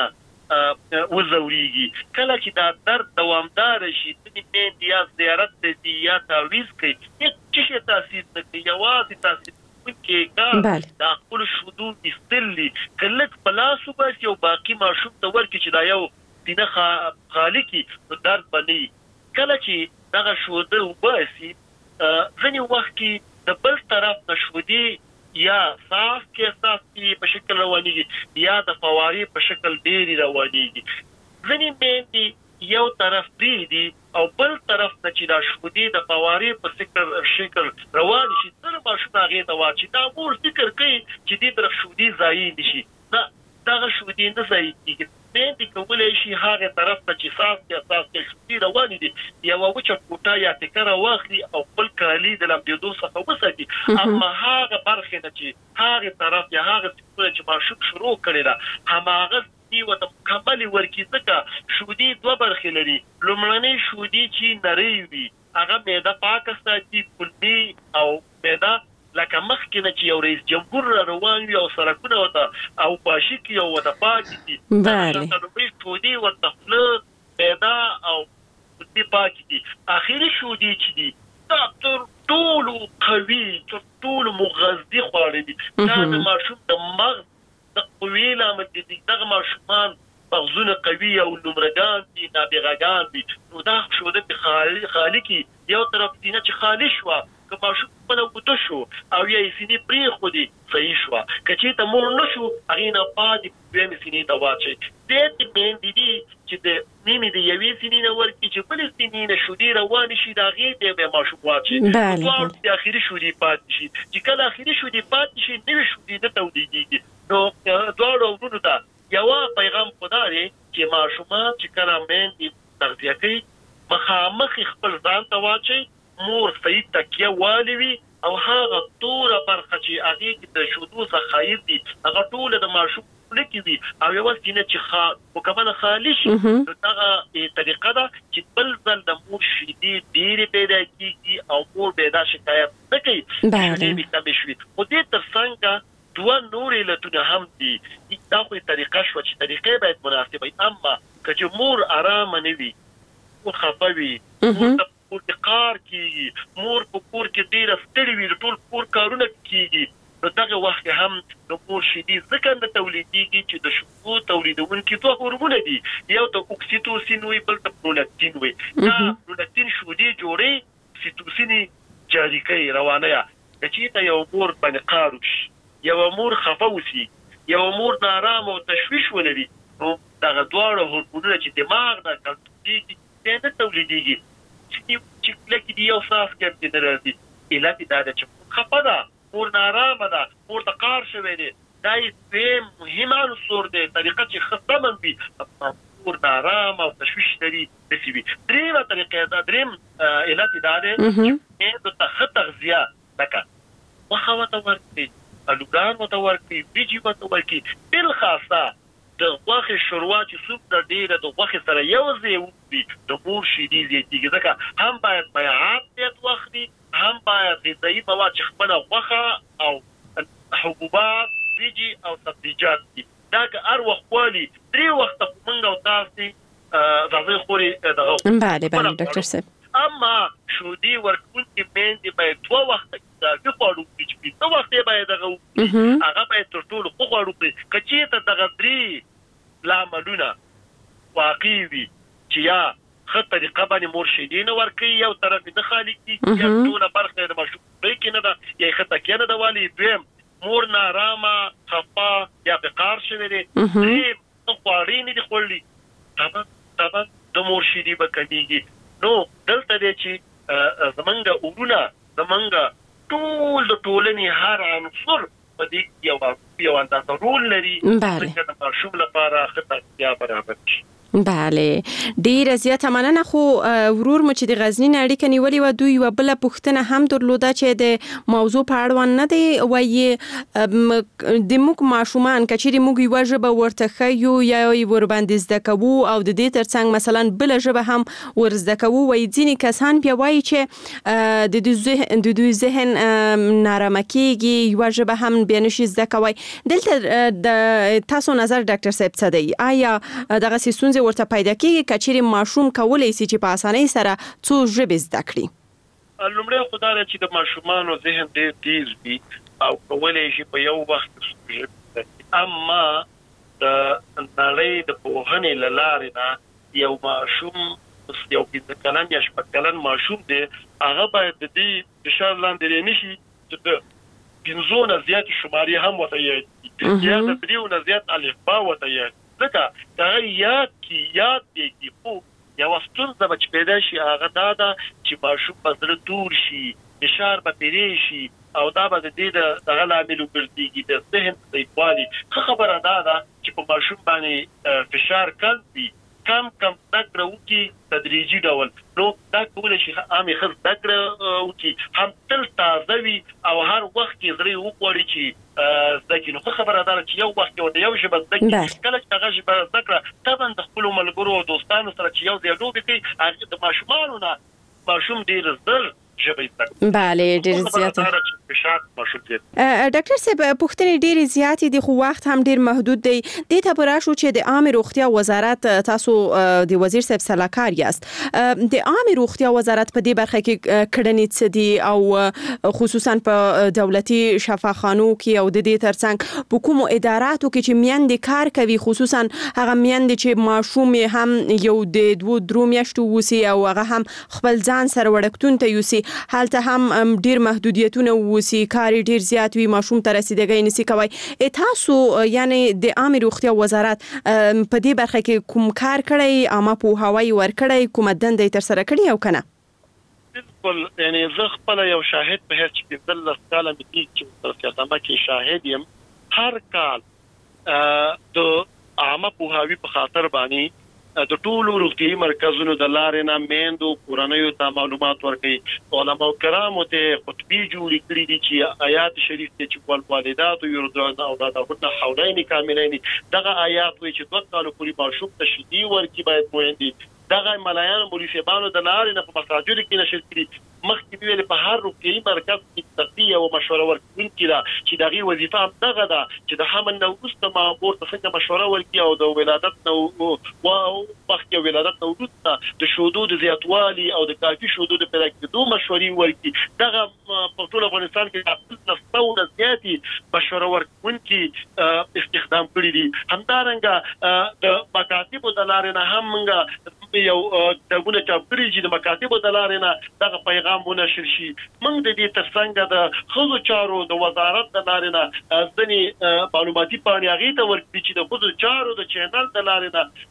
Speaker 22: وزوريږي کله چې دا درد دوامدار شي د مين دی یا زیارت دی یا تعویض کوي هیڅ تاثیر نه کوي یوازې تاثیر کې کا دا خپل شودو استلی کله پلاسو بس یو باقی ماشوم ته ورکی چې دا یو دینه خالقي درد بني کله چې دغه شوده وباسي ځنی وخت کې د بل طرف نشودي یا صاف کې احساس کې په شکل روانيږي یا د فواري په شکل ډېری روانيږي ځنی باندې یو طرف دی او بل طرف ته چې دا شودي د فواري په شکل شکل روان شي تر ماشوم هغه ته واچي دا مور فکر کوي چې دې طرف شودي ځای نشي دا دغه شودي نه ځای کیږي د کولای شي هغه طرف ته چې صاف کې اساس کې شودي روان دي یو وچه کوټه یا تکره واخلي او خپل کالی د لمبېدو څخه وساتي اما هغه برخه نه چې هغه طرف یا هغه چې ماشوم شروع کړي دا هماغه دی وته مکمل ورکی ځکه شودي دوه برخې لري لومړنۍ شودي چې نری وي هغه معده پاکه ساتي کلي او معده لکه مخکې نه چې یو رئیس جمهور روان وي او سرکونه وته او پاشي کې او وته پاکي دي
Speaker 21: بله
Speaker 22: نو په شودي ورته خپل پیدا او دې پاکي دي اخیری شودي چې دي دا تر ټولو قوي تر ټولو مغذي خواړه دي دا د ماشوم د مغز د قوي لامل دي دغه ماشومان مغزونه قوي او نمرګان دي نابغاګان دي نو دا شوده په خالقي یو طرف دینه چې خالي شو که ماشوم په وګټو شو او یې سینې پری خو دي صحیح شو کچې ته مور نشو هغه نه پاتې به مې سینې ته واچي دې دې دې چې د نیمه دی یوې سینې نه ورکی چې بل سینې نه شو دی روان شي دا غي دې به ماشوم واچي نو د اخیری شو دی پاتې شي چې کله اخیری شو دی پاتې شي نو شو دی نه تولیديږي نو دواړو ورونو ته یو پیغام خدای چې ماشومان چې کله مين دي تغذیه کوي مخامخ خپل ځان ته واچي مور صحیح تکیه والوي او هغه توره برخه چې هغه کې د شودو ذخایر دي هغه ټول د ماشوم لکه وي او یو څه چې خا مکمل خالي شي دغه طریقه ده چې بل ځل د مور شیدي ډېر پیدا کیږي او مور به دا شکایت نه کوي چې دې کمې شوي خو دې تر څنګه دوه نورې لتونه هم دي دا خو طریقه شو چې طریقې باید مناسبه وي اما که مور آرام نه وي او خفوي مور په کار کیږي مور په کور کې ډیر ستړي وي ټول کور کارونه کیږي نو دغه وخت هم د مور شیدې ځکه د تولیدېږي چې د شیدو تولیدونکي دوه هورمون دي، یو د اکسیټوسین وي بل د پرولاکتین وي. دا پرولاکتین شیدې جوړي، اکسیټوسین جاری کوي روانه. چې ته یو مور باندې قار وشي، یو مور خفه وشي، یو مور نارام او تشویش ولري، نو دغه دواړه هورمونونه چې دماغ نه کنټرولېږي نه تولیدېږي، چې لکه دی یو صاف کې چې راځي علت دا ده چې خفه ده، مور نارامه ده، مور ته قار شوی دی. دا یې مهم عنصر دی، طریقه چې ښه وي مور نارام او تشویش لري داسې وي. درېیمه طریقه دا درېیم علت دا دی چې ته ښه تغذیه لکه غوښه ورته ورکړي، الوګان ورته ورکړي، وریجې ورته ورکړي، بالخاصه د غوښې شوروا چې څومره ډېره د غوښې سره یو ځای وخوري د مور شیدې زیاتېږي. ځکه هم باید مایعات زیات واخلي، هم باید غذایي مواد چې خپله غوښه او حبوبات، وریجې او سبزیجات دي، دا که هر وخت والي درې وخته خو موږ او تاسې ځاځی خوري دغه.
Speaker 21: بله بله ډاکټر صاحب.
Speaker 22: اما شودې ورکوونکې میندې باید دوه وخته اضافي خواړه وکړي، چې پنځه وخته یې باید دغه وکړي، هغه باید تر ټولو ښه خواړه وکړي. که چېرته دغه درې لاملونه واقع وي چې یا ښه طریقه باندې مور شیدې نه ورکوي، یو طرف یې نه خالي کېږي، یا ټوله برخه یې د ماشوم خولۍ کې نه ده، یا یې ښه تکیه نه ده والي، دویم مور نارامه خفه یا په قار شوې دی، درېیم ښه خواړه یې نه دي خوړلي، طبعا طبعا د مور شیدې به کمیږي. نو دلته دی چې زمونږ ورونه، زمونږ ټول د ټولنې هر عنصر په دې کې یو یو اندازه رول لري چې د ماشوم لپاره ښه تغذیه برابر شي.
Speaker 21: بله ډیره زیاته مننه. خو ورور مو چې د غزنی نه اړیکه نیولې و، دوی یو بل پوښتنه هم درلوده چې د موضوع په اړه نه دی وایي د موږ ماشومان کچېرې موږ یو ژبه ورته ښیو یا ور باندې زده کوو او د دې ترڅنګ مثلا بل ژبه هم ور زده کوو، وایي ځینې کسان بیا وایي چې د دوی ذهن د دوی ذهن نارامه کېږي، یو ژبه هم بیا نشي زده کوی. دلته د تاسو نظر ډاکټر صاحب څه دی؟ آیا دغه ستونزې ورته پیدا کېږي کچېرې ماشوم کولی شي چې په اسانۍ سره څو ژبې زده کړي؟
Speaker 22: لومړی خو دا ده چې د ماشومانو ذهن ډېر تیز وي او کولی شي په یو وخت ژبې زده کړي، اما د نړۍ د پوهنې له لارې نه یو ماشوم یو پنځه کلن یا شپږ کلن ماشوم دی، هغه باید د دې فشار لاندې نه شي چې د پنځو نه زیاتې شمارې هم ورته یاد کړي یا د دریو نه زیات الفبا ورته یاد کړي. ځکه دغه یاد کی یاد دی کی خو یوه ستونزه به چې پیدا شي هغه دا ده چې ماشوم به زړه تور شي، فشار به پرې شي او دا به د دې د دغه لامل وګرځېږي د ذهن ضعیفوالي. ښه خبره دا ده چې په ماشوم باندې فشار کم وي، کم کم زده کړه وکړي تدریجي ډول، نو دا کولی شي عامې ښه زده کړه وکړي، هم تل تازه وي او هر وخت کې زړه یې وغواړي چې زده کړي. نو ښه خبره دا ده چې یو وخت کې ورته یو ژبه زده کړي، کله چې هغه ژبه زده کړه طبعا د خپلو ملګرو او دوستانو سره چې یو ځای لوبې کوي، هغې د ماشومانو نه ماشوم ډېر زر ژبه زده کړي.
Speaker 21: بله ډېر زیاته. ډاکټر صاحب پوښتنې ډېرې زیاتې دي خو وخت هم ډېر محدود دی. دې ته به راشو چې د عامې روغتیا وزارت، تاسو د وزیر صاحب سلاکار یاست، د عامې روغتیا وزارت په دې برخه کې کړنې څه دي او خصوصا په دولتي شفاخانو کې او د دې ترڅنګ په کومو اداراتو کې چې میندې کار کوي، خصوصا هغه میندې چې ماشوم هم یو د دوو درو میاشتو وسي او هغه هم خپل ځان سره وړکتون ته یوسي، هلته هم ډېر محدودیتونه وسي، کار ډیر زیات وي، ماشوم ته رسیدګي نشي کوي. تاسو یعنی د عامې روغتیا وزارت په دې برخه کې کوم کار کړی، عامه پوهاوی ورکړی، کومه دنده تر سره کړی او کنه؟
Speaker 22: بالکل، یعنی زه خپل یو شاهد په هر چې پنځلس کاله مې دي چې په سیاستما کې شاهد یم، هر کال د عامه پوهاوی په خاطر باندې د ټولو روغتیايي مرکزونو د لارې نه میندو کورنیو ته معلومات ورکوي. علماء کرامو ته خطبې جوړې کړي دي چې آیات شریف ته چې والوالدات یرضعن اولادهن حولین کاملین، دغه آیات وایي چې دوه کالو پورې ماشوم ته شیدې ورکړي باید میندې. دغه ملایان مولوي صاحبانو د لارې نه په مساجدو کې نشر کړي، مخکې ویل په هر روغتیايي مرکز کې تغذیه او مشوره ورکوونکي دا چې دغه وظیفه هم دغه ده چې د حمل نو وروسته مامور ته څنګه مشوره ورکړي او د ولادت نو او مخکې ولادت نو وروسته د شودو د زیاتوالي او د کافي شودو د پیدا کېدو مشورې ورکړي. دغه په ټول افغانستان کې د څو زیاتي مشوره ورکوونکي استخدام کړي دي. همدارنګه د مکاتبو د لارې نه هم موږ یو دغه چاپ کړی چې د مکاتبو د لارې نه دغه پیغام ونشر شي. موږ د دې ترڅنګ د خزو چارو د وزارت د لارې نه ځنې معلوماتي پاڼې هغه ته ورکړي چې د خزو چارو د چینل د لارې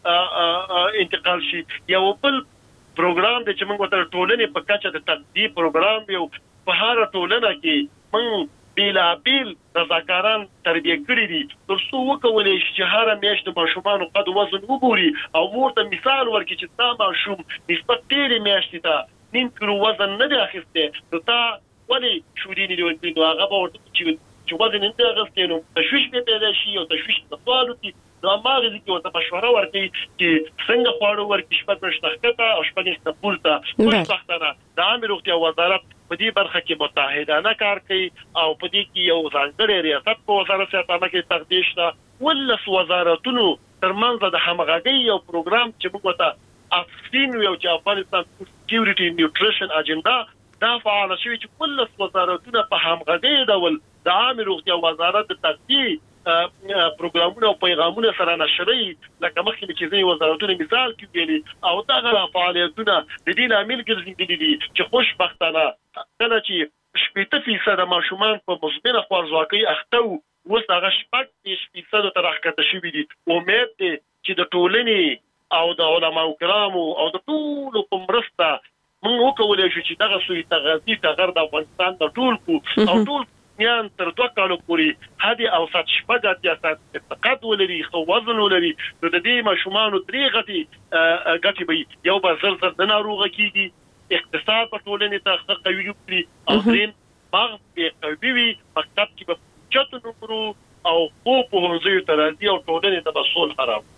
Speaker 22: نه انتقال شي. یو بل پروګرام د چې موږ ته ټولنې په کچه د تدبیر پروګرام یو په هر ټولنه کې موږ بیلا بیل رضاکاران تربیه کړی دي تر څو وکولای شي چې هر میاشت د ماشومانو قد وزن وګوري او ورته مثال ورکړي چې تا ماشوم نسبت تیرې میاشتې ته نیم کیلو وزن نه دی اخیستی نو تا ولې شودې نه دي ورکړي نو هغه به ورته چې چې وزن نه دی اخیستی نو تشویش به پیدا شي او تشویش د سوال وکړي نو هماغه ځکه ورته مشوره ورکړي چې څنګه خواړه ورکړي شپږ میاشتې ښکته او شپږ میاشتې پورته خوشبختانه د عامې روغتیا وزارت په دې برخه کې متحدانه کار کوي او په دې کې یو ځانګړی ریاست په وزارت سره کې تقدیر شته ولس وزارتونو ترمنځ د همغږۍ یو پروګرام چې موږ ته افسین یو چې افغانستان سکیورټي نیوټریشن اجنډا دا فعال شوی چې ولس وزارتونو په همغږۍ ډول د عامې روغتیا وزارت د تقدیر پروګرامونه او پیغامونه سره نشري لکه مخکې چې ځینې وزارتونه مثال کې ویلي او دغه فعالیتونه د دې لامل ګرځېدلي دي چې خوشبختانه کله چې شپږ فیصد ماشومان په مثبت خوارځواکۍ اخته وو اوس هغه شپږ فیصد ته راښکته شوي دي. امید دی چې د ټولنې او د علماو کرامو او د ټولو په مرسته موږ وکولای شو چې دغه سوی تغذیه تغیر د افغانستان د ټول کو او ټول یان تر دوه کالو پورې هدي او سات شپږ اتیا سات استقاد ولري خو وزن ولري نو د دې ماشومانو درې غټي غټي به یو به زر زر د ناروغه کیږي اقتصاد په ټولنې ته ښه قوي کړي او دریم مغز به قوي وي مکتب کې به چتو نمبرو او خو په هنځي ترازی او ټولنې ته به صلح حرام.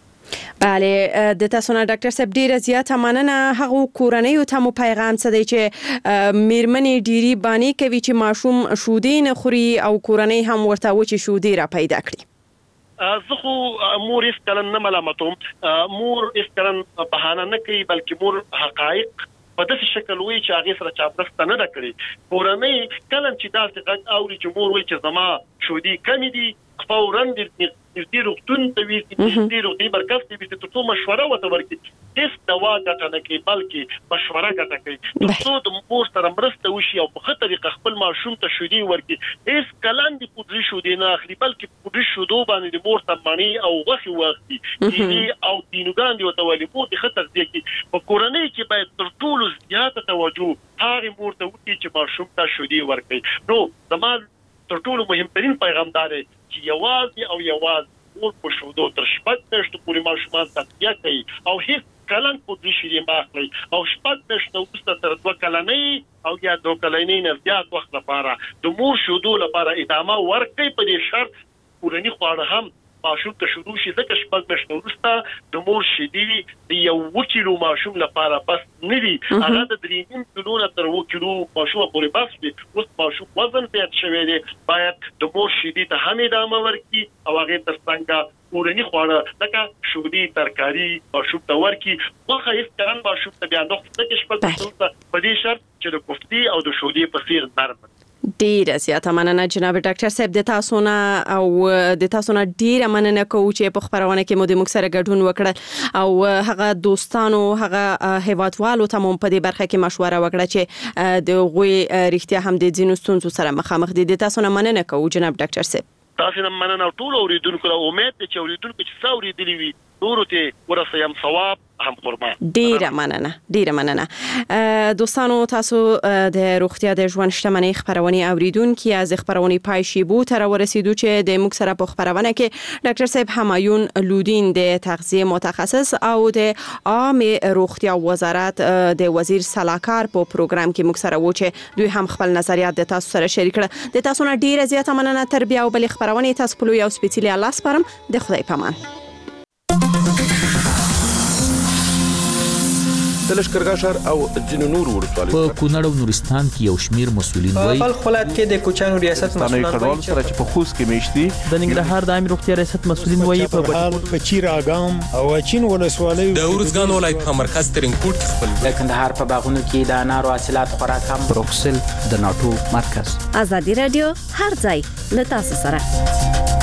Speaker 21: بله د تاسو نه ډاکټر صاحب ډیره زیاته مننه. هغه کورنۍ ته مو پیغام څه دی چې میرمنې ډيري بانی کوي چې ماشوم شودې نه خوري او کورنۍ هم ورته و چې شودې را پیدا کړي.
Speaker 22: زه خو مور هیڅ کله نه ملامتوم. مور هیڅ کله بهانه نه کوي بلکې مور حقایق په داسې شکل وایي چې هغه سره چا مرسته نه ده کړې. کورنۍ کله چې داسې غږ اوري چې مور وایي چې زما شودې کمې دي فورا د دې روغتون ته وي چې دې روغتي مرکز ته وي چې څو مشوره وته ورکړي هیڅ دوا ګټه نه کوي بلکې مشوره ګټه کوي څو د مور سره مرسته وشي او په ښه طریقه خپل ماشوم ته شودې ورکړي. هیڅ کلان دي پودري شودې نه اخلي بلکې پودري شودو باندې د مور ته مانی او غوښي واخلي دې او دینوګان دی وته ولې مور د ښه تغذیه کوي. په کورنۍ کې باید تر ټولو زیاته توجه هغه مور ته وکړي چې ماشوم ته شودې ورکړي. نو زموږ تر ټولو مهمترین پیغام دا دی چې یوازې او یوازې مور په شودو تر شپږ میاشتو پورې ماشومان تغذیه کوي او هیڅ کلن پودري شیدې مه اخلئ او شپږ میاشتو وروسته تر دوه کلنۍ او یا دوه کلنۍ نه زیات وخت لپاره د مور شودو لپاره ادامه ورکړئ په دې شرط کورني خواړه هم ماشوم ته شروع شي ځکه شپږ میاشتې وروسته د مور شیدې د یو کیلو ماشوم لپاره بس نه دي هغه د درې نیم کیلو نه تر اووه کیلو ماشوم پورې بس وي. اوس ماشوم وزن زیات شوی دی باید د مور شیدې ته هم ادامه ورکړي او هغې تر څنګ کورني خواړه لکه شودې ترکاري ماشوم ته ورکړي. غوښه هېڅ کله ماشوم ته بیا نه ځکه شپږ میاشتې په دې شرط چې د کوفتې او د شودې په څېر نرم.
Speaker 21: ډیره زیاته مننه جناب ډاکټر صاحب د تاسو نه او د تاسو نه ډیره مننه کوم چې په خبرونه کې مو د موږ سره ګډون وکړ او هغه دوستانو هغه هیوادوالو ته مو په دې برخه کې مشوره وکړه چې د غوي رښتیا هم د ځینو ستونزو سره مخامخ دي. د تاسو نه مننه کوم جناب ډاکټر صاحب.
Speaker 22: تاسو نه مننه ټول اوریدونکو ته امید ته چې اوریدونکو چې څو اوریدلی وي نور ته ورسېم ثواب هم قربان.
Speaker 21: ډیره مننه ډیره مننه دوستانو. تاسو د روغتیا د ژوند شتمنۍ خبرونه اوریدونکو از خبرونه پای شیبو تر ورسیدو چې د موږ سره په خبرونه کې ډاکټر صاحب همایون لودین د تغذیه متخصص او د عام روغتیا وزارت د وزیر صلاحکار په پروګرام کې موږ سره و چې دوی هم خپل نظریات د تاسو سره شریک کړل. د تاسو نه ډیره زیاته مننه. تر بیا او بل خبرونه تاسو په یو سپیڅلی الله سپارم. د خدای پامان.
Speaker 1: د لشکرګاه ښار او ځینو نورو ولسوالیو
Speaker 5: په کونړ او نورستان کې یو شمیر مسولین وایي
Speaker 4: په خپل کې د کوچانو ریاست مسولان وایي
Speaker 23: چې په خوست کې میشتي
Speaker 4: د ننګرهار د عامه روغتیا ریاست مسولین وایي په
Speaker 24: بهار په چیر اګام او چین ولسوالۍ
Speaker 15: د ورزګان ولایت په مرکز ترینکوټ کې خپل
Speaker 4: د کندهار په باغونو کې د انارو حاصلات خورا کم
Speaker 5: بروکسل د ناتو مرکز
Speaker 19: ازادي رادیو هر ځای له تاسو سره